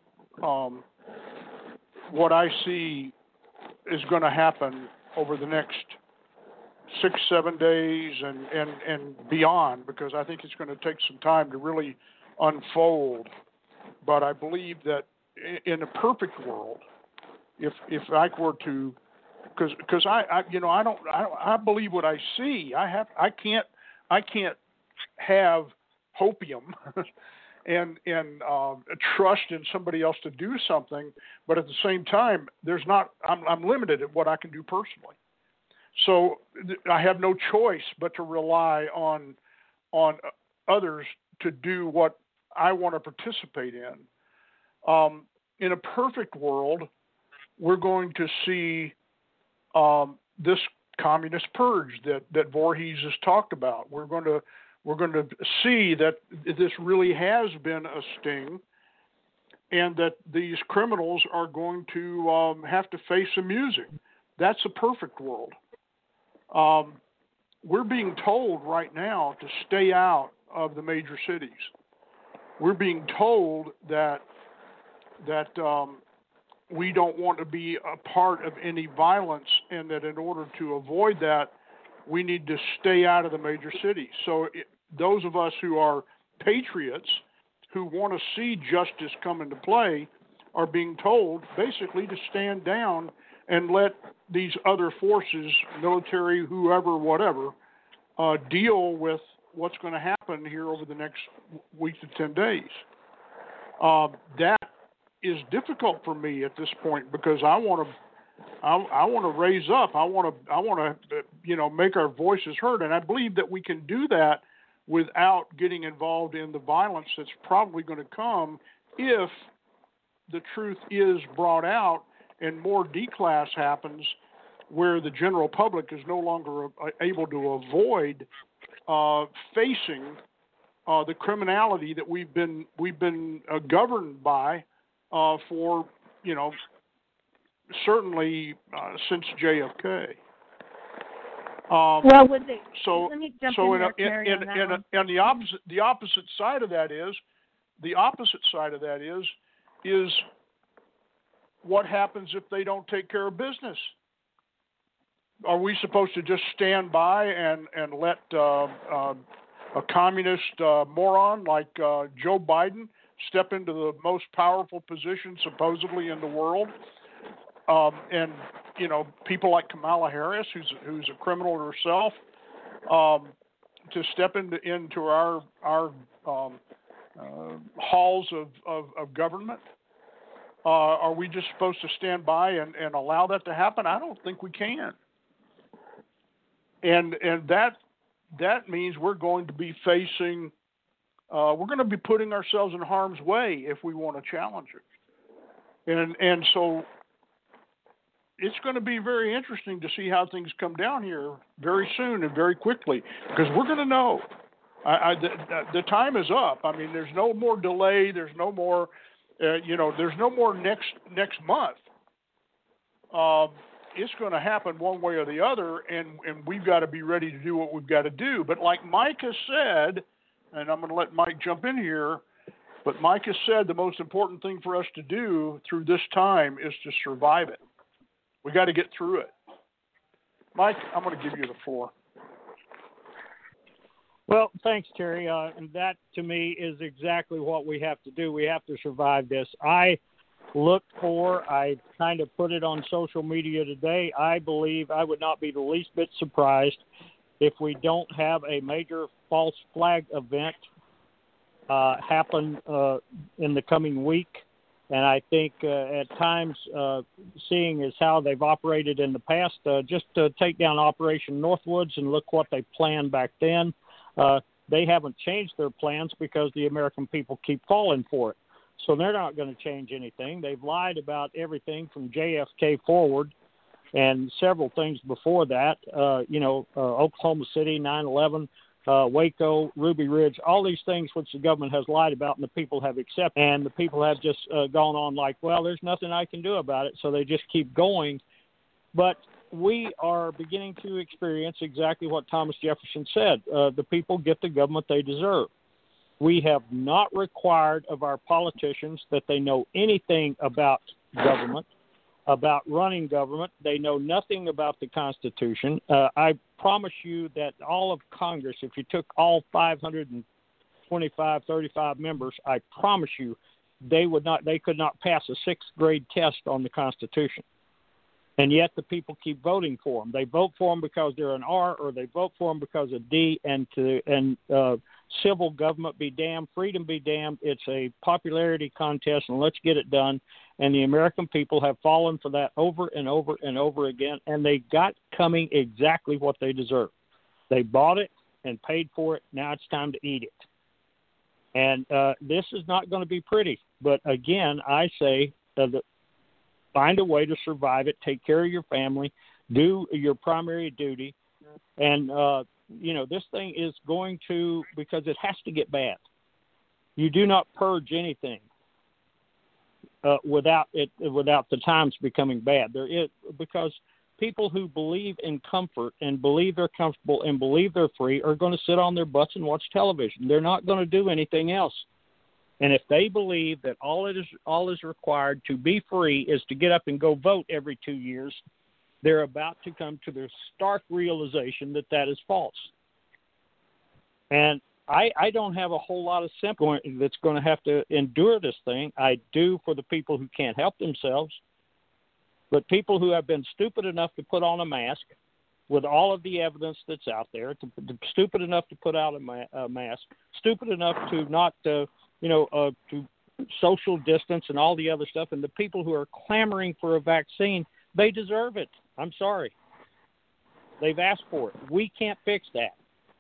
what I see is going to happen over the next 6-7 days and beyond, because I think it's going to take some time to really unfold. But I believe that in a perfect world, if I were to, because I believe what I see. I can't have hopium and trust in somebody else to do something, but at the same time, I'm limited at what I can do personally. So I have no choice but to rely on others to do what I want to participate in. In a perfect world, we're going to see this communist purge that Voorhees has talked about. We're going to see that this really has been a sting, and that these criminals are going to have to face some music. That's a perfect world. We're being told right now to stay out of the major cities. We're being told that we don't want to be a part of any violence, and that in order to avoid that, we need to stay out of the major cities. So those of us who are patriots, who want to see justice come into play, are being told basically to stand down and let these other forces, military, whoever, whatever, deal with what's going to happen here over the next week to 10 days. That is difficult for me at this point, because I want to raise up. I want to make our voices heard, and I believe that we can do that without getting involved in the violence that's probably going to come if the truth is brought out and more D-class happens, where the general public is no longer able to avoid facing the criminality that we've been governed by for certainly since JFK. Well, would they? So let me jump so in there, Terry, on that one. and the opposite side of that is what happens if they don't take care of business? Are we supposed to just stand by and let a communist moron like Joe Biden step into the most powerful position supposedly in the world, and people like Kamala Harris, who's a criminal herself, to step into our halls of government? Are we just supposed to stand by and allow that to happen? I don't think we can. And that means we're going to be facing, we're going to be putting ourselves in harm's way if we want to challenge it. And so it's going to be very interesting to see how things come down here very soon and very quickly, because we're going to know. The time is up. I mean, there's no more delay. There's no more, there's no more next month. It's going to happen one way or the other, and we've got to be ready to do what we've got to do. But like Mike has said, and I'm going to let Mike jump in here, but Mike has said the most important thing for us to do through this time is to survive it. We got to get through it. Mike, I'm going to give you the floor. Well, thanks, Terry. And that, to me, is exactly what we have to do. We have to survive this. I kind of put it on social media today. I believe I would not be the least bit surprised if we don't have a major false flag event happen in the coming week. And I think at times, seeing as how they've operated in the past, just to take down Operation Northwoods and look what they planned back then, they haven't changed their plans because the American people keep falling for it. So they're not going to change anything. They've lied about everything from JFK forward and several things before that, Oklahoma City, 9/11, Waco, Ruby Ridge, all these things which the government has lied about and the people have accepted. And the people have just gone on like, well, there's nothing I can do about it. So they just keep going. But we are beginning to experience exactly what Thomas Jefferson said. The people get the government they deserve. We have not required of our politicians that they know anything about government, about running government. They know nothing about the Constitution. I promise you that all of Congress, if you took all 525, 35 members, I promise you they could not pass a sixth grade test on the Constitution. And yet the people keep voting for them. They vote for them because they're an R, or they vote for them because of D. And civil government be damned, freedom be damned. It's a popularity contest, and let's get it done. And the American people have fallen for that over and over and over again, and they got coming exactly what they deserve. They bought it and paid for it. Now it's time to eat it. And this is not going to be pretty. But again, I say find a way to survive it. Take care of your family. Do your primary duty. And, this thing is going to, because it has to get bad. You do not purge anything. without the times becoming bad. There is, because people who believe in comfort and believe they're comfortable and believe they're free are going to sit on their butts and watch television. They're not going to do anything else. And if they believe that all is required to be free is to get up and go vote every 2 years, they're about to come to the stark realization that that is false. And I don't have a whole lot of sympathy that's going to have to endure this thing. I do for the people who can't help themselves. But people who have been stupid enough to put on a mask with all of the evidence that's out there, stupid enough to put out a mask, stupid enough to not, to social distance and all the other stuff, and the people who are clamoring for a vaccine, they deserve it. I'm sorry. They've asked for it. We can't fix that.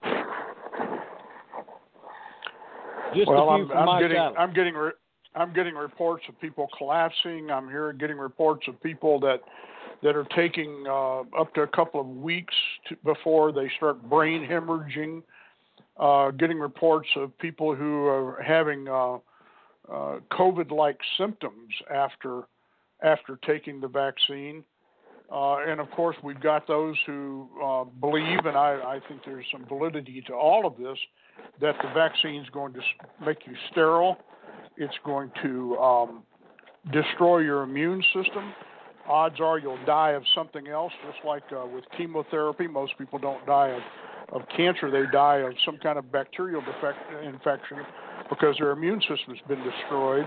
Just well, a few from my side. I'm getting reports of people collapsing. I'm getting reports of people that are taking up to a couple of weeks before they start brain hemorrhaging. Getting reports of people who are having COVID-like symptoms after taking the vaccine. And, of course, we've got those who believe, and I think there's some validity to all of this, that the vaccine is going to make you sterile. It's going to destroy your immune system. Odds are you'll die of something else, just like with chemotherapy. Most people don't die of cancer. They die of some kind of bacterial infection because their immune system has been destroyed.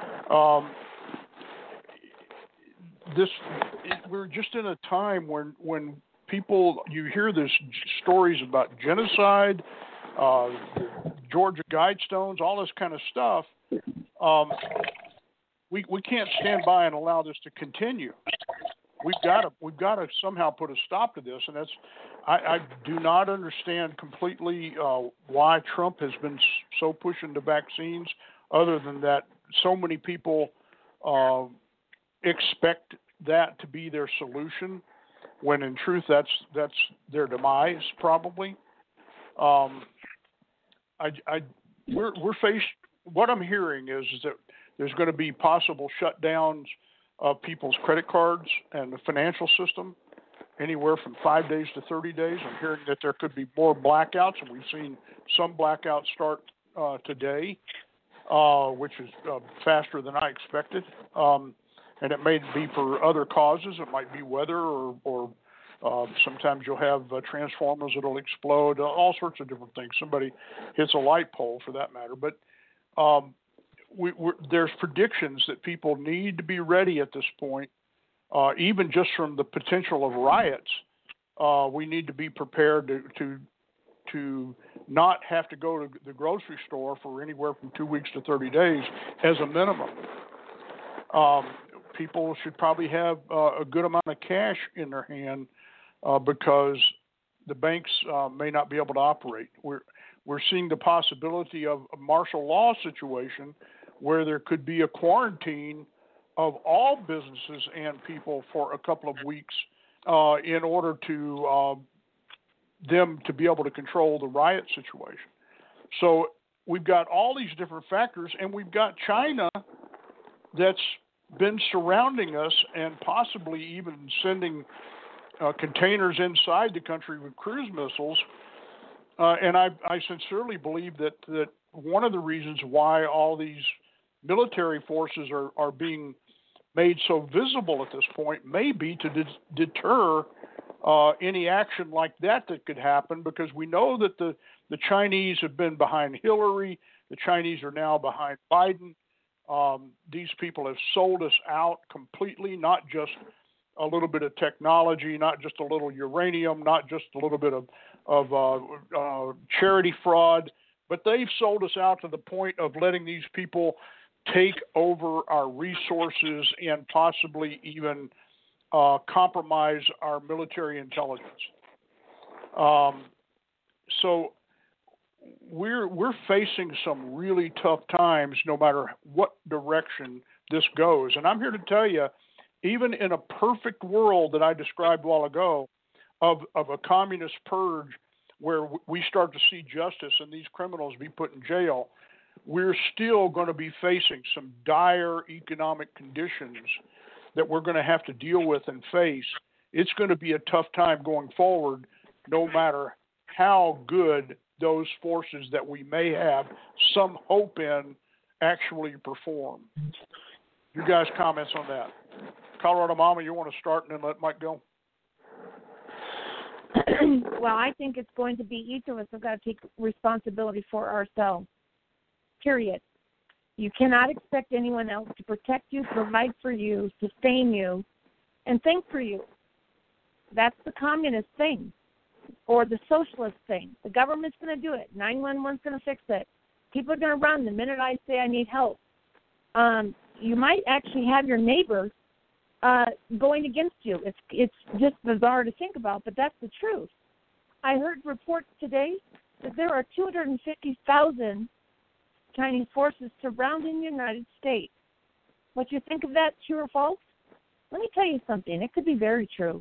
We're just in a time when people, you hear these stories about genocide, Georgia Guidestones, all this kind of stuff. We can't stand by and allow this to continue. We've got to somehow put a stop to this, and that's I do not understand completely why Trump has been so pushing the vaccines. Other than that, so many people expect that to be their solution, when in truth that's their demise probably. We're faced. What I'm hearing is that there's going to be possible shutdowns of people's credit cards and the financial system, anywhere from 5 days to 30 days. I'm hearing that there could be more blackouts, and we've seen some blackouts start today, which is faster than I expected. And it may be for other causes. It might be weather, or sometimes you'll have transformers that'll explode, all sorts of different things. Somebody hits a light pole, for that matter. But there's predictions that people need to be ready at this point, even just from the potential of riots. We need to be prepared to not have to go to the grocery store for anywhere from 2 weeks to 30 days as a minimum. People should probably have a good amount of cash in their hand because the banks may not be able to operate. We're seeing the possibility of a martial law situation where there could be a quarantine of all businesses and people for a couple of weeks in order to them to be able to control the riot situation. So we've got all these different factors, and we've got China that's been surrounding us and possibly even sending containers inside the country with cruise missiles. And I sincerely believe that one of the reasons why all these military forces are being made so visible at this point may be to deter any action like that could happen, because we know that the Chinese have been behind Hillary. The Chinese are now behind Biden. These people have sold us out completely, not just a little bit of technology, not just a little uranium, not just a little bit of charity fraud, but they've sold us out to the point of letting these people take over our resources and possibly even compromise our military intelligence. So we're facing some really tough times, no matter what direction this goes. And I'm here to tell you, even in a perfect world that I described a while ago of a communist purge where we start to see justice and these criminals be put in jail, we're still going to be facing some dire economic conditions that we're going to have to deal with and face. It's going to be a tough time going forward, no matter how good those forces that we may have some hope in actually perform. You guys' comments on that? Colorado Mama, you want to start and then let Mike go? Well, I think it's going to be each of us have got to take responsibility for ourselves, period. You cannot expect anyone else to protect you, provide for you, sustain you, and think for you. That's the communist thing or the socialist thing. The government's going to do it. 911's going to fix it. People are going to run the minute I say I need help. You might actually have your neighbor going against you. It's just bizarre to think about, but that's the truth. I heard reports today that there are 250,000 Chinese forces surrounding the United States. What you think of that, true or false? Let me tell you something. It could be very true.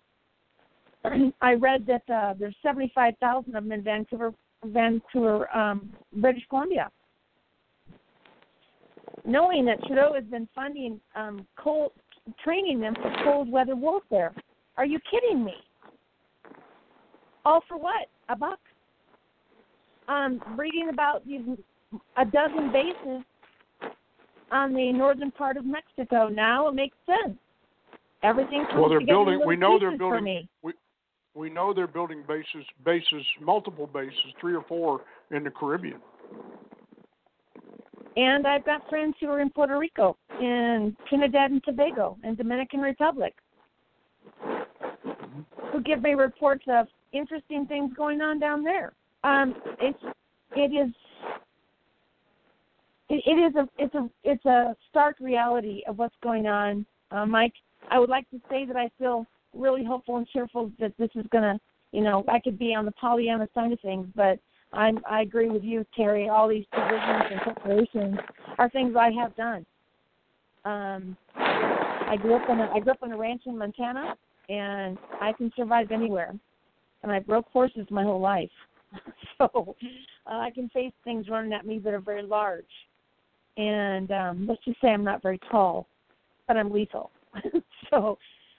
I read that there's 75,000 of them in Vancouver, British Columbia. Knowing that Trudeau has been funding training them for cold weather warfare. Are you kidding me? All for what? $1. Reading about a dozen bases on the northern part of Mexico. Now it makes sense. Everything comes they're together building. We know they're building. For me. We know they're building bases, multiple bases, 3 or 4 in the Caribbean. And I've got friends who are in Puerto Rico, in Trinidad and Tobago, and Dominican Republic, who give me reports of interesting things going on down there. It's a stark reality of what's going on, Mike. I would like to say that I feel really hopeful and cheerful that this is going to, I could be on the Pollyanna side of things, but I agree with you, Terry. All these provisions and corporations are things I have done. I grew up on a ranch in Montana, and I can survive anywhere. And I broke horses my whole life, so I can face things running at me that are very large. And let's just say I'm not very tall, but I'm lethal. So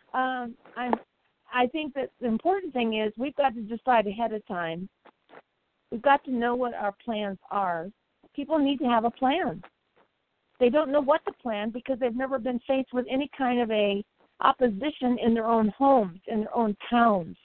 I think that the important thing is we've got to decide ahead of time. We've got to know what our plans are. People need to have a plan. They don't know what to plan because they've never been faced with any kind of a opposition in their own homes, in their own towns.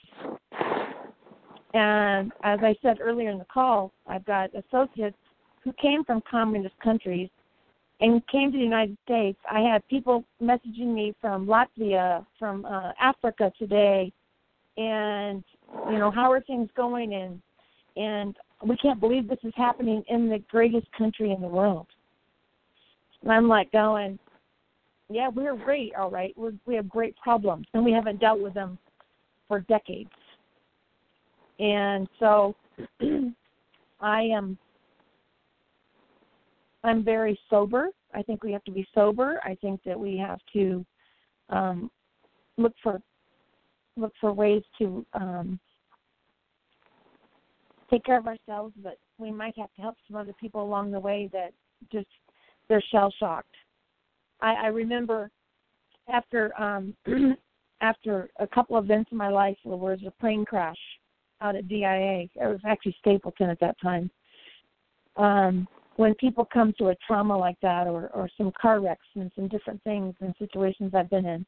And as I said earlier in the call, I've got associates who came from communist countries and came to the United States. I had people messaging me from Latvia, from Africa today, and, how are things going? And we can't believe this is happening in the greatest country in the world. And I'm like going, yeah, we're great, all right. We have great problems, and we haven't dealt with them for decades. And so I'm very sober. I think we have to be sober. I think that we have to look for ways to take care of ourselves, but we might have to help some other people along the way that just they're shell-shocked. I remember after a couple of events in my life, there was a plane crash out at DIA. It was actually Stapleton at that time. When people come to a trauma like that or some car wrecks and some different things and situations I've been in,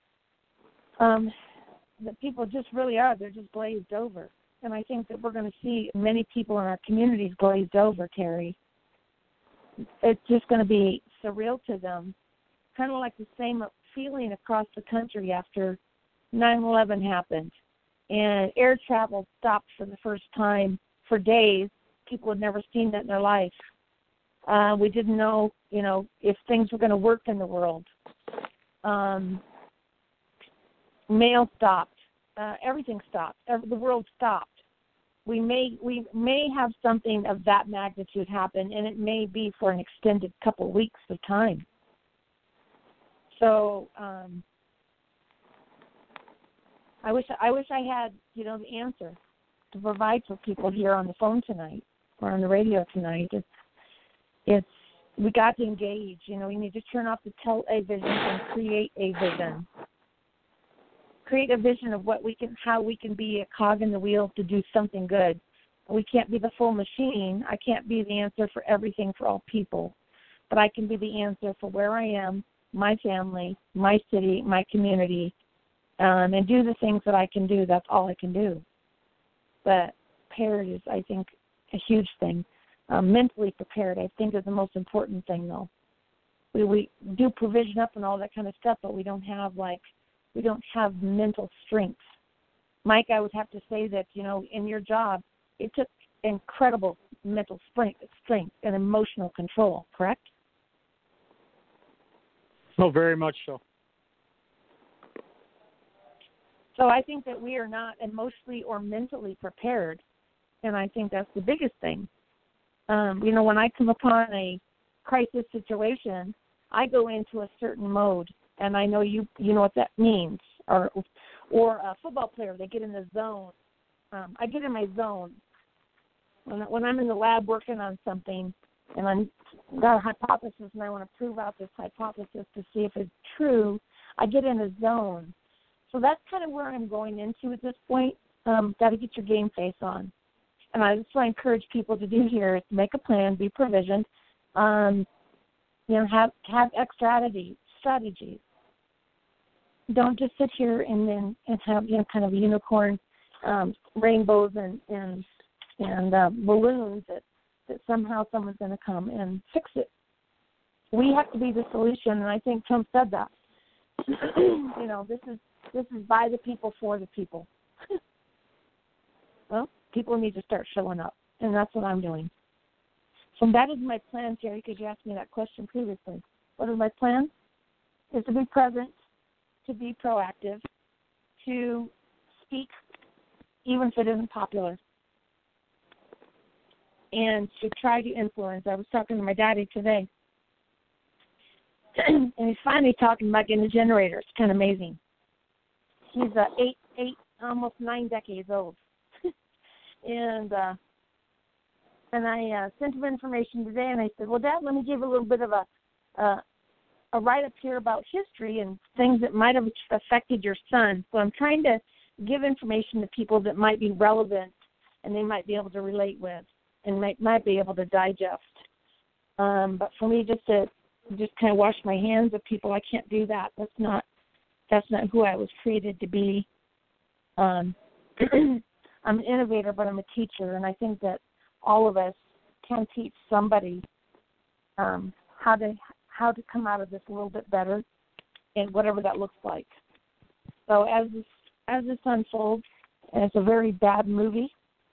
the people just really are. They're just glazed over. And I think that we're going to see many people in our communities glazed over, Terry. It's just going to be surreal to them, kind of like the same feeling across the country after 9/11 happened. And air travel stopped for the first time for days. People had never seen that in their life. We didn't know, if things were going to work in the world. Mail stopped. Everything stopped. The world stopped. We may have something of that magnitude happen, and it may be for an extended couple weeks of time. So I wish I had the answer to provide for people here on the phone tonight or on the radio tonight. we got to engage. You know, we need to turn off the television and create a vision. Create a vision of how we can be a cog in the wheel to do something good. We can't be the full machine. I can't be the answer for everything for all people, but I can be the answer for where I am, my family, my city, my community, and do the things that I can do. That's all I can do. But prepared is, I think, a huge thing. Mentally prepared, I think, is the most important thing, though. We do provision up and all that kind of stuff, but we don't have mental strength. Mike, I would have to say that, you know, in your job, it took incredible mental strength and emotional control, correct? Oh, very much so. So I think that we are not emotionally or mentally prepared, and I think that's the biggest thing. You know, when I come upon a crisis situation, I go into a certain mode, and I know you know what that means. Or a football player, they get in the zone. I get in my zone. When I'm in the lab working on something, and I've got a hypothesis, and I want to prove out this hypothesis to see if it's true, I get in a zone. So that's kind of where I'm going into at this point. Got to get your game face on. And that's what I encourage people to do here is make a plan, be provisioned, you know, have strategies. Don't just sit here and have, you know, kind of unicorn rainbows and balloons that somehow someone's going to come and fix it. We have to be the solution, and I think Trump said that. You know, this is by the people for the people. Well, people need to start showing up, and that's what I'm doing. So that is my plan, Terry, because you asked me that question previously. What is my plan? Is to be present, to be proactive, to speak, even if it isn't popular, and to try to influence. I was talking to my daddy today, and he's finally talking about getting a generator. It's kind of amazing. He's 8, almost 9 decades old. And I sent him information today, and I said, well, Dad, let me give a little bit of a write-up here about history and things that might have affected your son. So I'm trying to give information to people that might be relevant and they might be able to relate with and might be able to digest. But for me just to kind of wash my hands of people, I can't do that. That's not who I was created to be. I'm an innovator, but I'm a teacher, and I think that all of us can teach somebody how to come out of this a little bit better, and whatever that looks like. So as this unfolds, and it's a very bad movie,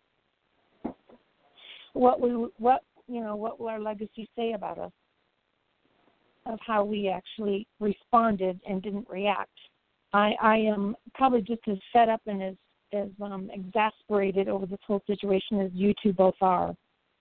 what will our legacy say about us, of how we actually responded and didn't react? I am probably just as fed up and as exasperated over this whole situation as you two both are.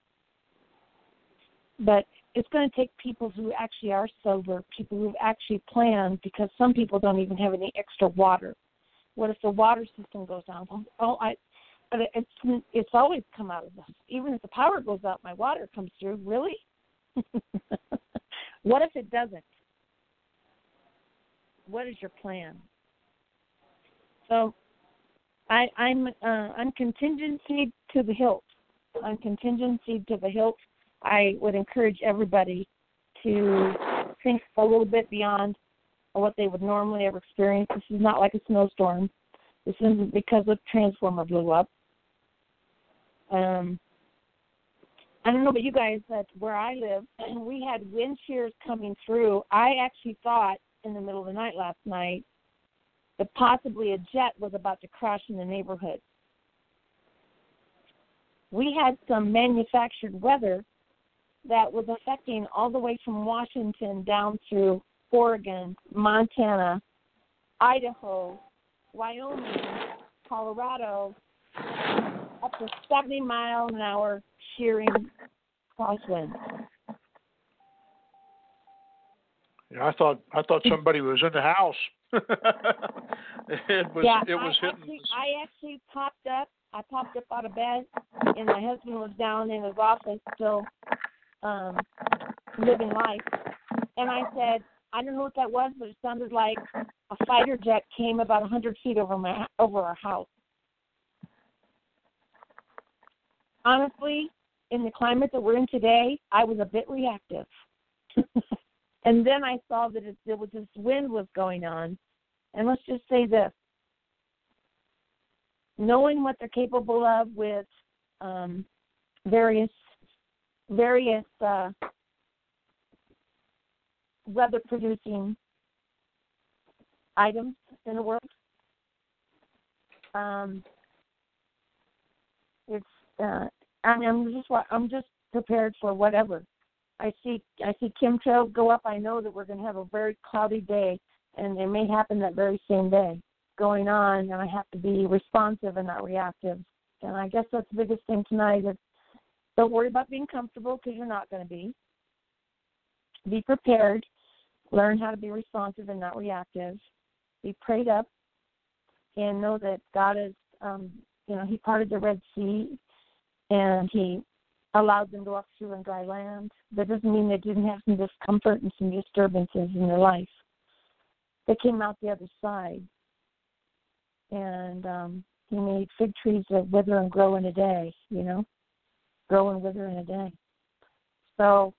But it's going to take people who actually are sober, people who've actually planned, because some people don't even have any extra water. What if the water system goes down? But it's always come out of this. Even if the power goes out, my water comes through. Really? What if it doesn't? What is your plan? So I'm contingency to the hilt. I'm contingency to the hilt. I would encourage everybody to think a little bit beyond what they would normally ever experience. This is not like a snowstorm. This isn't because a transformer blew up. I don't know about you guys, but where I live, we had wind shears coming through. I actually thought in the middle of the night last night that possibly a jet was about to crash in the neighborhood. We had some manufactured weather that was affecting all the way from Washington down through Oregon, Montana, Idaho, Wyoming, Colorado, up to 70-mile-an-hour shearing crosswinds. Yeah, I thought somebody was in the house. It was hitting. I actually popped up. I popped up out of bed, and my husband was down in his office still living life. And I said, I don't know what that was, but it sounded like a fighter jet came about 100 feet over our house. Honestly, in the climate that we're in today, I was a bit reactive. And then I saw that there was this wind was going on. And let's just say this. Knowing what they're capable of with various weather-producing items in the world, I'm just prepared for whatever. I see chemtrails go up. I know that we're going to have a very cloudy day, and it may happen that very same day going on, and I have to be responsive and not reactive. And I guess that's the biggest thing tonight is don't worry about being comfortable because you're not going to be. Be prepared. Learn how to be responsive and not reactive. Be prayed up and know that God is, He parted the Red Sea and He allowed them to walk through on dry land. That doesn't mean they didn't have some discomfort and some disturbances in their life. They came out the other side. And He made fig trees that wither and grow in a day, grow and wither in a day. So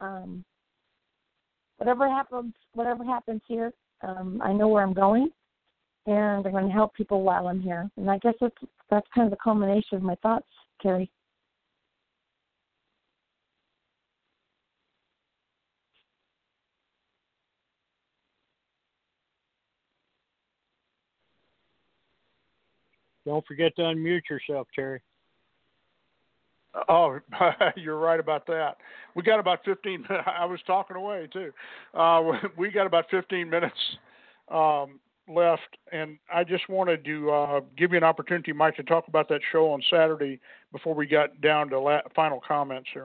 whatever happens here, I know where I'm going, and I'm going to help people while I'm here. And I guess that's kind of the culmination of my thoughts, Carrie. Don't forget to unmute yourself, Terry. Oh, you're right about that. We got about 15 minutes. I was talking away, too. We got about 15 minutes left, and I just wanted to give you an opportunity, Mike, to talk about that show on Saturday before we got down to final comments here.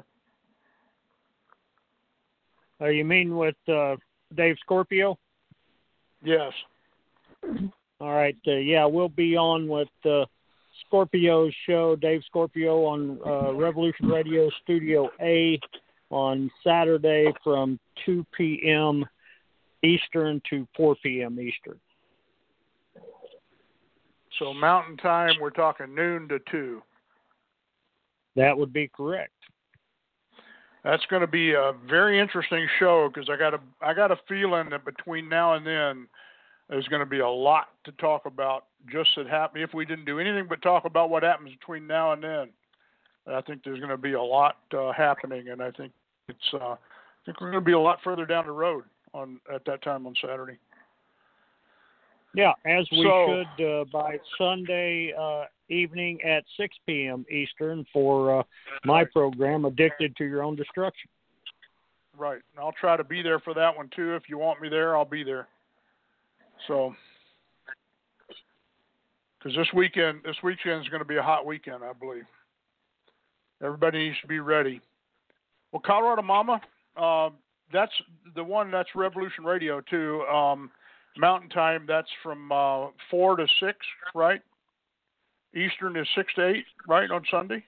You mean with Dave Scorpio? Yes. All right. We'll be on with Scorpio's show, Dave Scorpio, on Revolution Radio Studio A on Saturday from 2 p.m. Eastern to 4 p.m. Eastern. So Mountain Time, we're talking noon to 2. That would be correct. That's going to be a very interesting show because I got a feeling that between now and then there's going to be a lot to talk about just that happened. If we didn't do anything but talk about what happens between now and then, I think there's going to be a lot happening, and I think we're going to be a lot further down the road at that time on Saturday. Yeah, as we should by Sunday evening at 6 p.m. Eastern for my program, Addicted to Your Own Destruction. Right, and I'll try to be there for that one too. If you want me there, I'll be there. So, because this weekend is going to be a hot weekend, I believe. Everybody needs to be ready. Well, Colorado Mama, that's the one. That's Revolution Radio too. Mountain Time, that's from 4 to 6, right? Eastern is 6 to 8, right, on Sunday?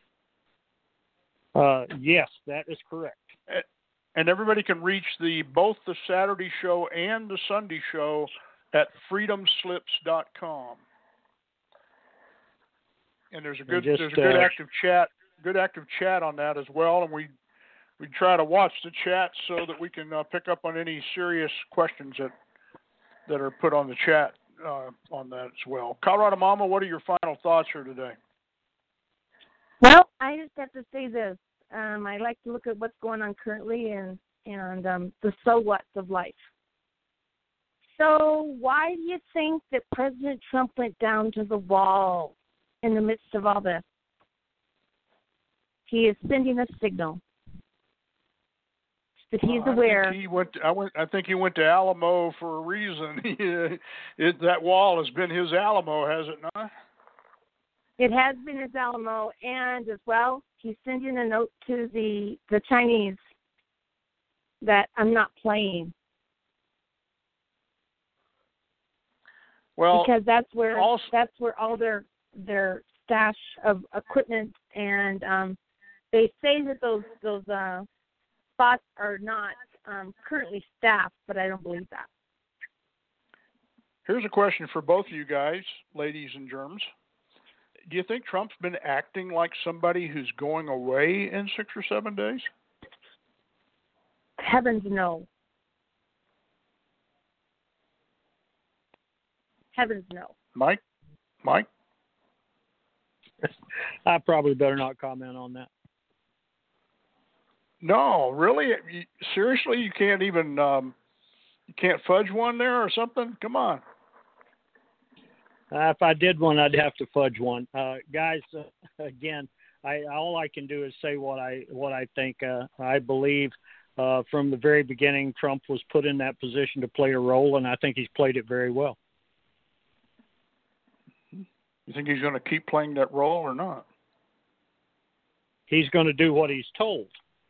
Yes, that is correct. And everybody can reach both the Saturday show and the Sunday show at freedomslips.com. And there's a good active chat on that as well, and we try to watch the chat so that we can pick up on any serious questions that are put on the chat on that as well. Colorado Mama, what are your final thoughts here today? Well, I just have to say this. I like to look at what's going on currently and the so whats of life. So why do you think that President Trump went down to the wall in the midst of all this? He is sending a signal that he's aware. I think he went to Alamo for a reason. That wall has been his Alamo, has it not? It has been his Alamo, and as well, he's sending a note to the Chinese that I'm not playing. Well, because that's where all their stash of equipment and they say that those spots are not currently staffed, but I don't believe that. Here's a question for both of you guys, ladies and germs. Do you think Trump's been acting like somebody who's going away in 6 or 7 days? Heavens no. Heavens no. Mike? I probably better not comment on that. No, really? Seriously, you can't even you can't fudge one there or something? Come on. If I did one, I'd have to fudge one. Guys, again, all I can do is say what I think. I believe from the very beginning, Trump was put in that position to play a role, and I think he's played it very well. You think he's going to keep playing that role or not? He's going to do what he's told.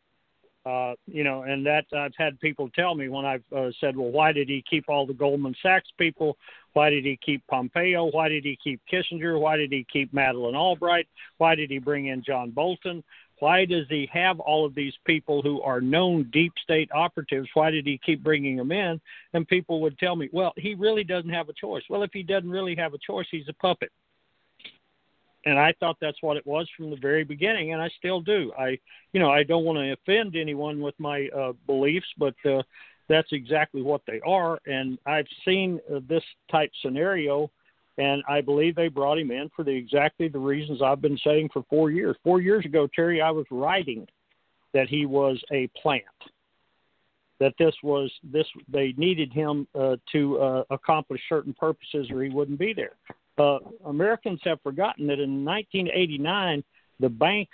And that I've had people tell me when I've said, well, why did he keep all the Goldman Sachs people? Why did he keep Pompeo? Why did he keep Kissinger? Why did he keep Madeleine Albright? Why did he bring in John Bolton? Why does he have all of these people who are known deep state operatives? Why did he keep bringing them in? And people would tell me, well, he really doesn't have a choice. Well, if he doesn't really have a choice, he's a puppet. And I thought that's what it was from the very beginning, and I still do. I don't want to offend anyone with my beliefs, but that's exactly what they are. And I've seen this type scenario, and I believe they brought him in for exactly the reasons I've been saying for 4 years. 4 years ago, Terry, I was writing that he was a plant, that they needed him to accomplish certain purposes, or he wouldn't be there. Americans have forgotten that in 1989, the banks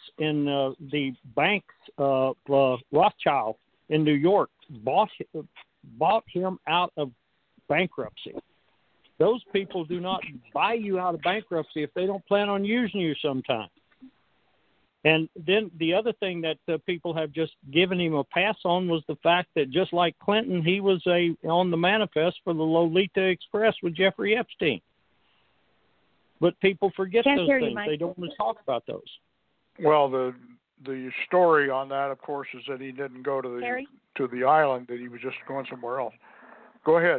Rothschild in New York bought him out of bankruptcy. Those people do not buy you out of bankruptcy if they don't plan on using you sometime. And then the other thing that people have just given him a pass on was the fact that just like Clinton, he was on the manifest for the Lolita Express with Jeffrey Epstein. But people forget those things. They don't want to talk about those. Well, the story on that, of course, is that he didn't go to the island; that he was just going somewhere else. Go ahead.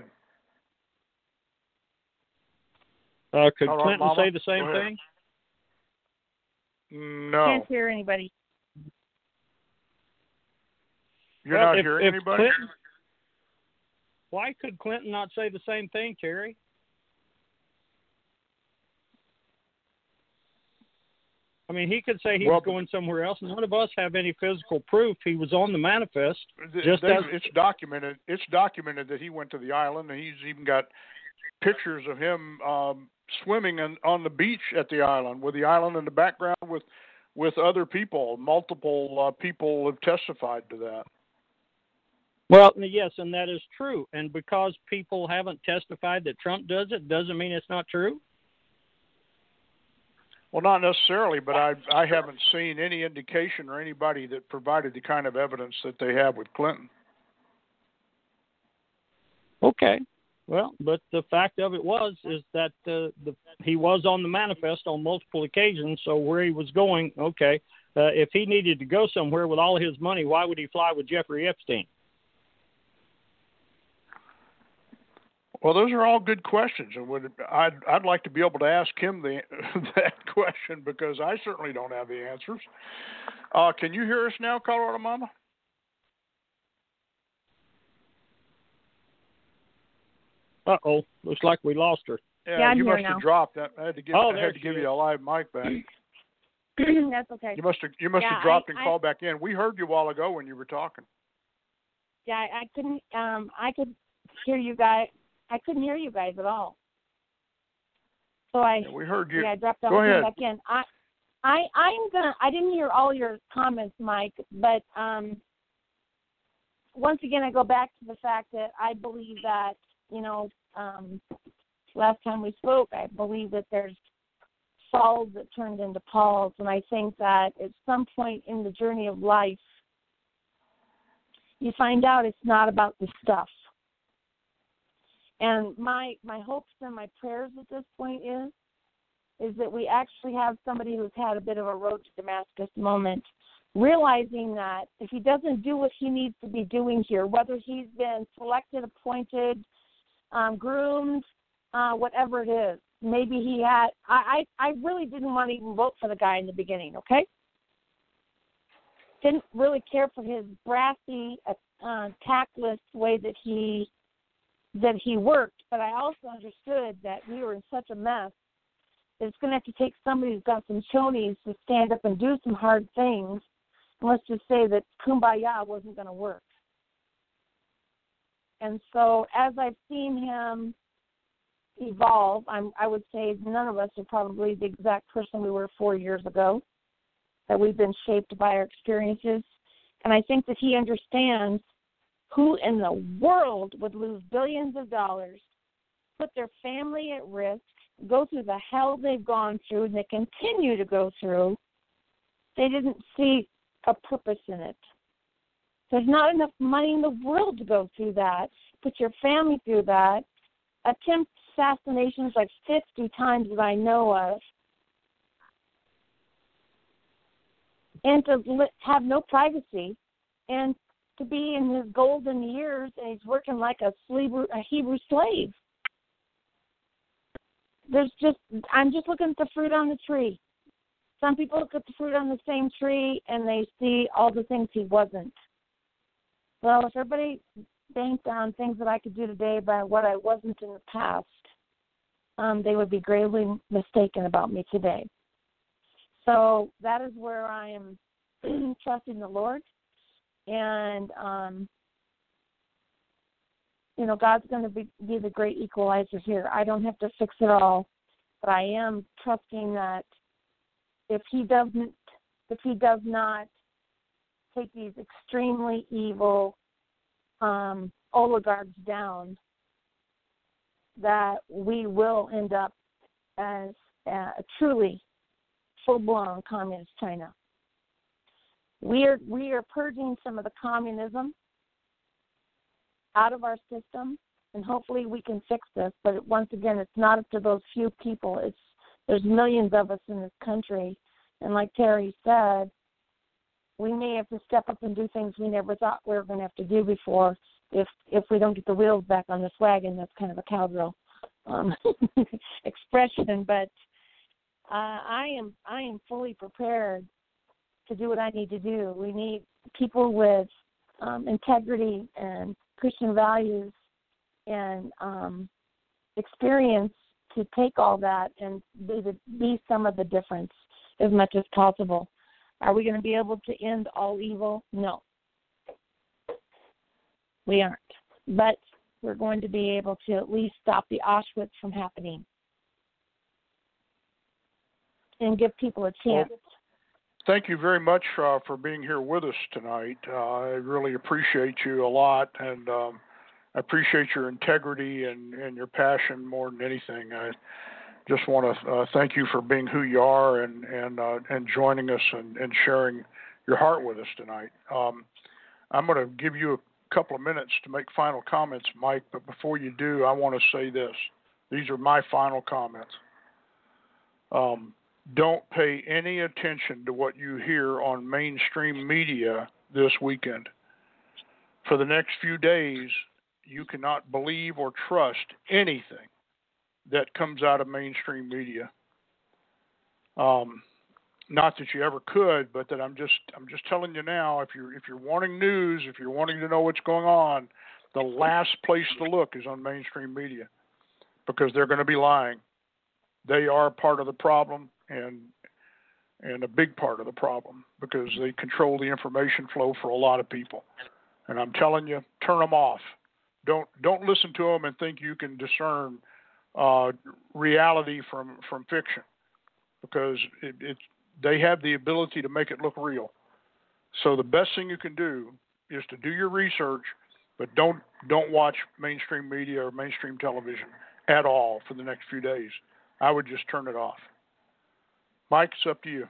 Could Clinton say the same thing? No. Can't hear anybody. You're not hearing anybody? Why could Clinton not say the same thing, Terry? I mean, he could say he was going somewhere else. None of us have any physical proof he was on the manifest. It's documented. It's documented that he went to the island, and he's even got pictures of him swimming on the beach at the island, with the island in the background with other people. Multiple people have testified to that. Well, yes, and that is true. And because people haven't testified that Trump does it, doesn't mean it's not true? Well, not necessarily, but I haven't seen any indication or anybody that provided the kind of evidence that they have with Clinton. Okay. Well, but the fact of it is that he was on the manifest on multiple occasions, so where he was going, okay. If he needed to go somewhere with all his money, why would he fly with Jeffrey Epstein? Well, those are all good questions, and I'd like to be able to ask him that question, because I certainly don't have the answers. Can you hear us now, Colorado Mama? Uh-oh, looks like we lost her. Yeah, I'm you here must now. have dropped. I had to give you a live mic back. That's okay. You must have dropped and called back in. We heard you a while ago when you were talking. Yeah, I couldn't. I could hear you guys. I couldn't hear you guys at all. So we heard you. Yeah, I dropped off Go ahead. back in. I didn't hear all your comments, Mike, but once again, I go back to the fact that I believe that, last time we spoke, I believe that there's Sauls that turned into Pauls, and I think that at some point in the journey of life, you find out it's not about the stuff. And my hopes and my prayers at this point is that we actually have somebody who's had a bit of a road to Damascus moment realizing that if he doesn't do what he needs to be doing here, whether he's been selected, appointed, groomed, whatever it is, maybe he had. I really didn't want to even vote for the guy in the beginning. Okay, didn't really care for his brassy, tactless way that he worked. But I also understood that we were in such a mess that it's going to have to take somebody who's got some chonies to stand up and do some hard things. And let's just say that kumbaya wasn't going to work. And so as I've seen him evolve, I would say none of us are probably the exact person we were 4 years ago, that we've been shaped by our experiences. And I think that he understands who in the world would lose billions of dollars, put their family at risk, go through the hell they've gone through and they continue to go through. They didn't see a purpose in it. There's not enough money in the world to go through that, put your family through that, attempt assassinations like 50 times that I know of, and to have no privacy, and to be in his golden years, and he's working like a Hebrew slave. I'm just looking at the fruit on the tree. Some people look at the fruit on the same tree and they see all the things he wasn't. Well, if everybody banked on things that I could do today by what I wasn't in the past, they would be gravely mistaken about me today. So that is where I am trusting the Lord. And, God's going to be the great equalizer here. I don't have to fix it all, but I am trusting that if he does not take these extremely evil oligarchs down, that we will end up as a truly full-blown communist China. We are purging some of the communism out of our system, and hopefully we can fix this. But once again, it's not up to those few people. There's millions of us in this country, and like Terry said, we may have to step up and do things we never thought we were going to have to do before if we don't get the wheels back on this wagon. That's kind of a cowgirl expression, but I am fully prepared to do what I need to do. We need people with integrity and Christian values and experience to take all that and be some of the difference as much as possible. Are we going to be able to end all evil? No. We aren't. But we're going to be able to at least stop the Auschwitz from happening and give people a chance. Well, thank you very much for being here with us tonight. I really appreciate you a lot, and I appreciate your integrity and your passion more than anything. I just want to thank you for being who you are and joining us and sharing your heart with us tonight. I'm going to give you a couple of minutes to make final comments, Mike, but before you do, I want to say this. These are my final comments. Don't pay any attention to what you hear on mainstream media this weekend. For the next few days, you cannot believe or trust anything that comes out of mainstream media. Not that you ever could, but that I'm just telling you now. If you're wanting news, if you're wanting to know what's going on, the last place to look is on mainstream media, because they're going to be lying. They are part of the problem and a big part of the problem, because they control the information flow for a lot of people. And I'm telling you, turn them off. Don't listen to them and think you can discern reality from fiction, because they have the ability to make it look real. So the best thing you can do is to do your research, but don't watch mainstream media or mainstream television at all for the next few days. I would just turn it off. Mike, it's up to you.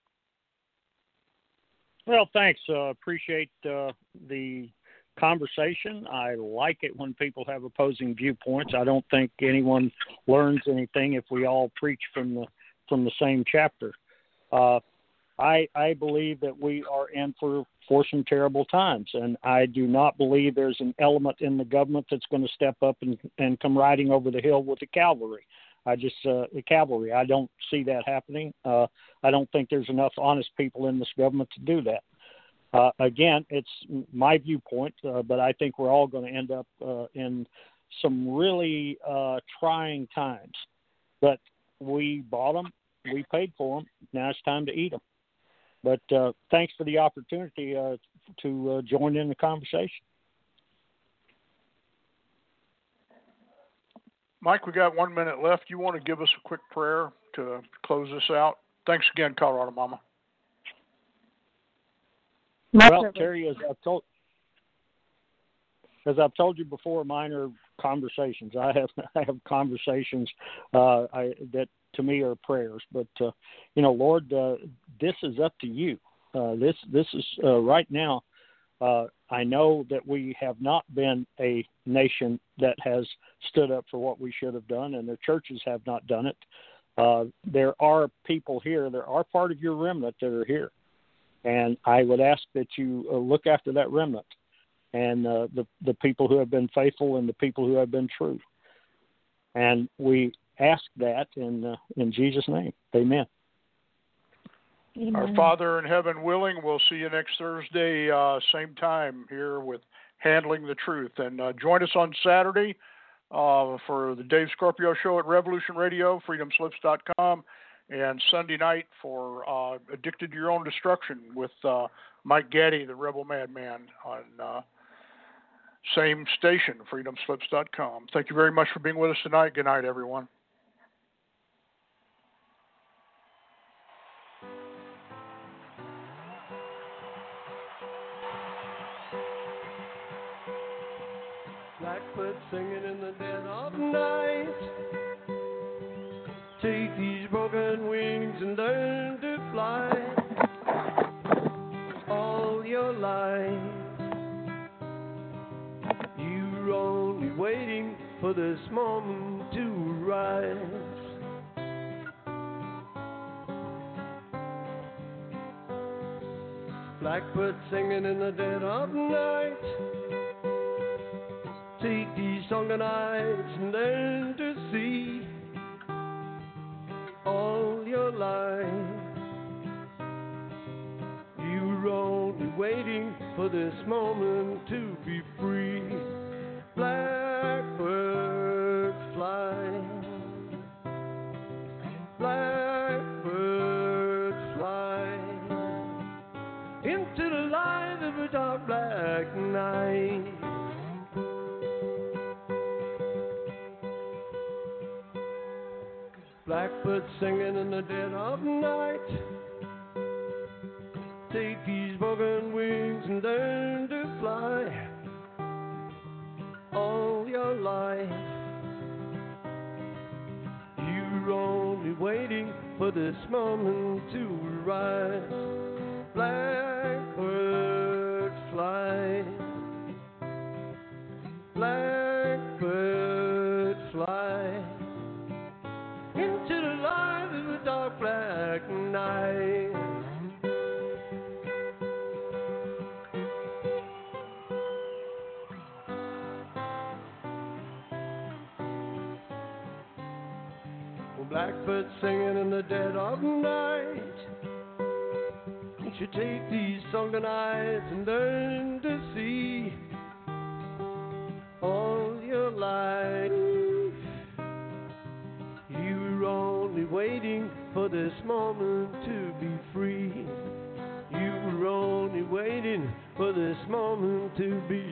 Well, thanks. Appreciate the conversation. I like it when people have opposing viewpoints. I don't think anyone learns anything if we all preach from the same chapter. I believe that we are in for some terrible times, and I do not believe there's an element in the government that's going to step up and come riding over the hill with the cavalry. The cavalry. I don't see that happening. I don't think there's enough honest people in this government to do that. Again, it's my viewpoint, but I think we're all going to end up in some really trying times. But we bought them. We paid for them. Now it's time to eat them. But thanks for the opportunity to join in the conversation. Mike, we got 1 minute left. You want to give us a quick prayer to close this out? Thanks again, Colorado Mama. Well, Terry, as I've told you before, mine are conversations. I have conversations that to me are prayers. But Lord, this is up to you. This is right now. I know that we have not been a nation that has stood up for what we should have done, and the churches have not done it. There are people here. There are part of your remnant that are here, and I would ask that you look after that remnant and the people who have been faithful and the people who have been true. And we ask that in Jesus' name. Amen. Amen. Our Father in heaven willing, we'll see you next Thursday, same time here with Handling the Truth. And join us on Saturday for the Dave Scorpio Show at Revolution Radio, freedomslips.com, and Sunday night for Addicted to Your Own Destruction with Mike Gaddy, the Rebel Madman, on same station, freedomslips.com. Thank you very much for being with us tonight. Good night, everyone. Blackbird singing in the dead of night. Take these broken wings and learn to fly. All your life, you're only waiting for this moment to rise. Blackbird singing in the dead of night. Take these sunken eyes and learn to see. All your life, you're only waiting for this moment to be free. Blackbird fly, blackbird fly into the light of a dark black night. Blackbird singing in the dead of night. Take these broken wings and learn to fly. All your life, you're only waiting for this moment to rise. Blackbird fly, blackbird fly into the light of a dark black night. Blackbird singing in the dead of night. Won't you take these sunken eyes and learn to see? All your life, you're only waiting for this moment to be free. You're only waiting for this moment to be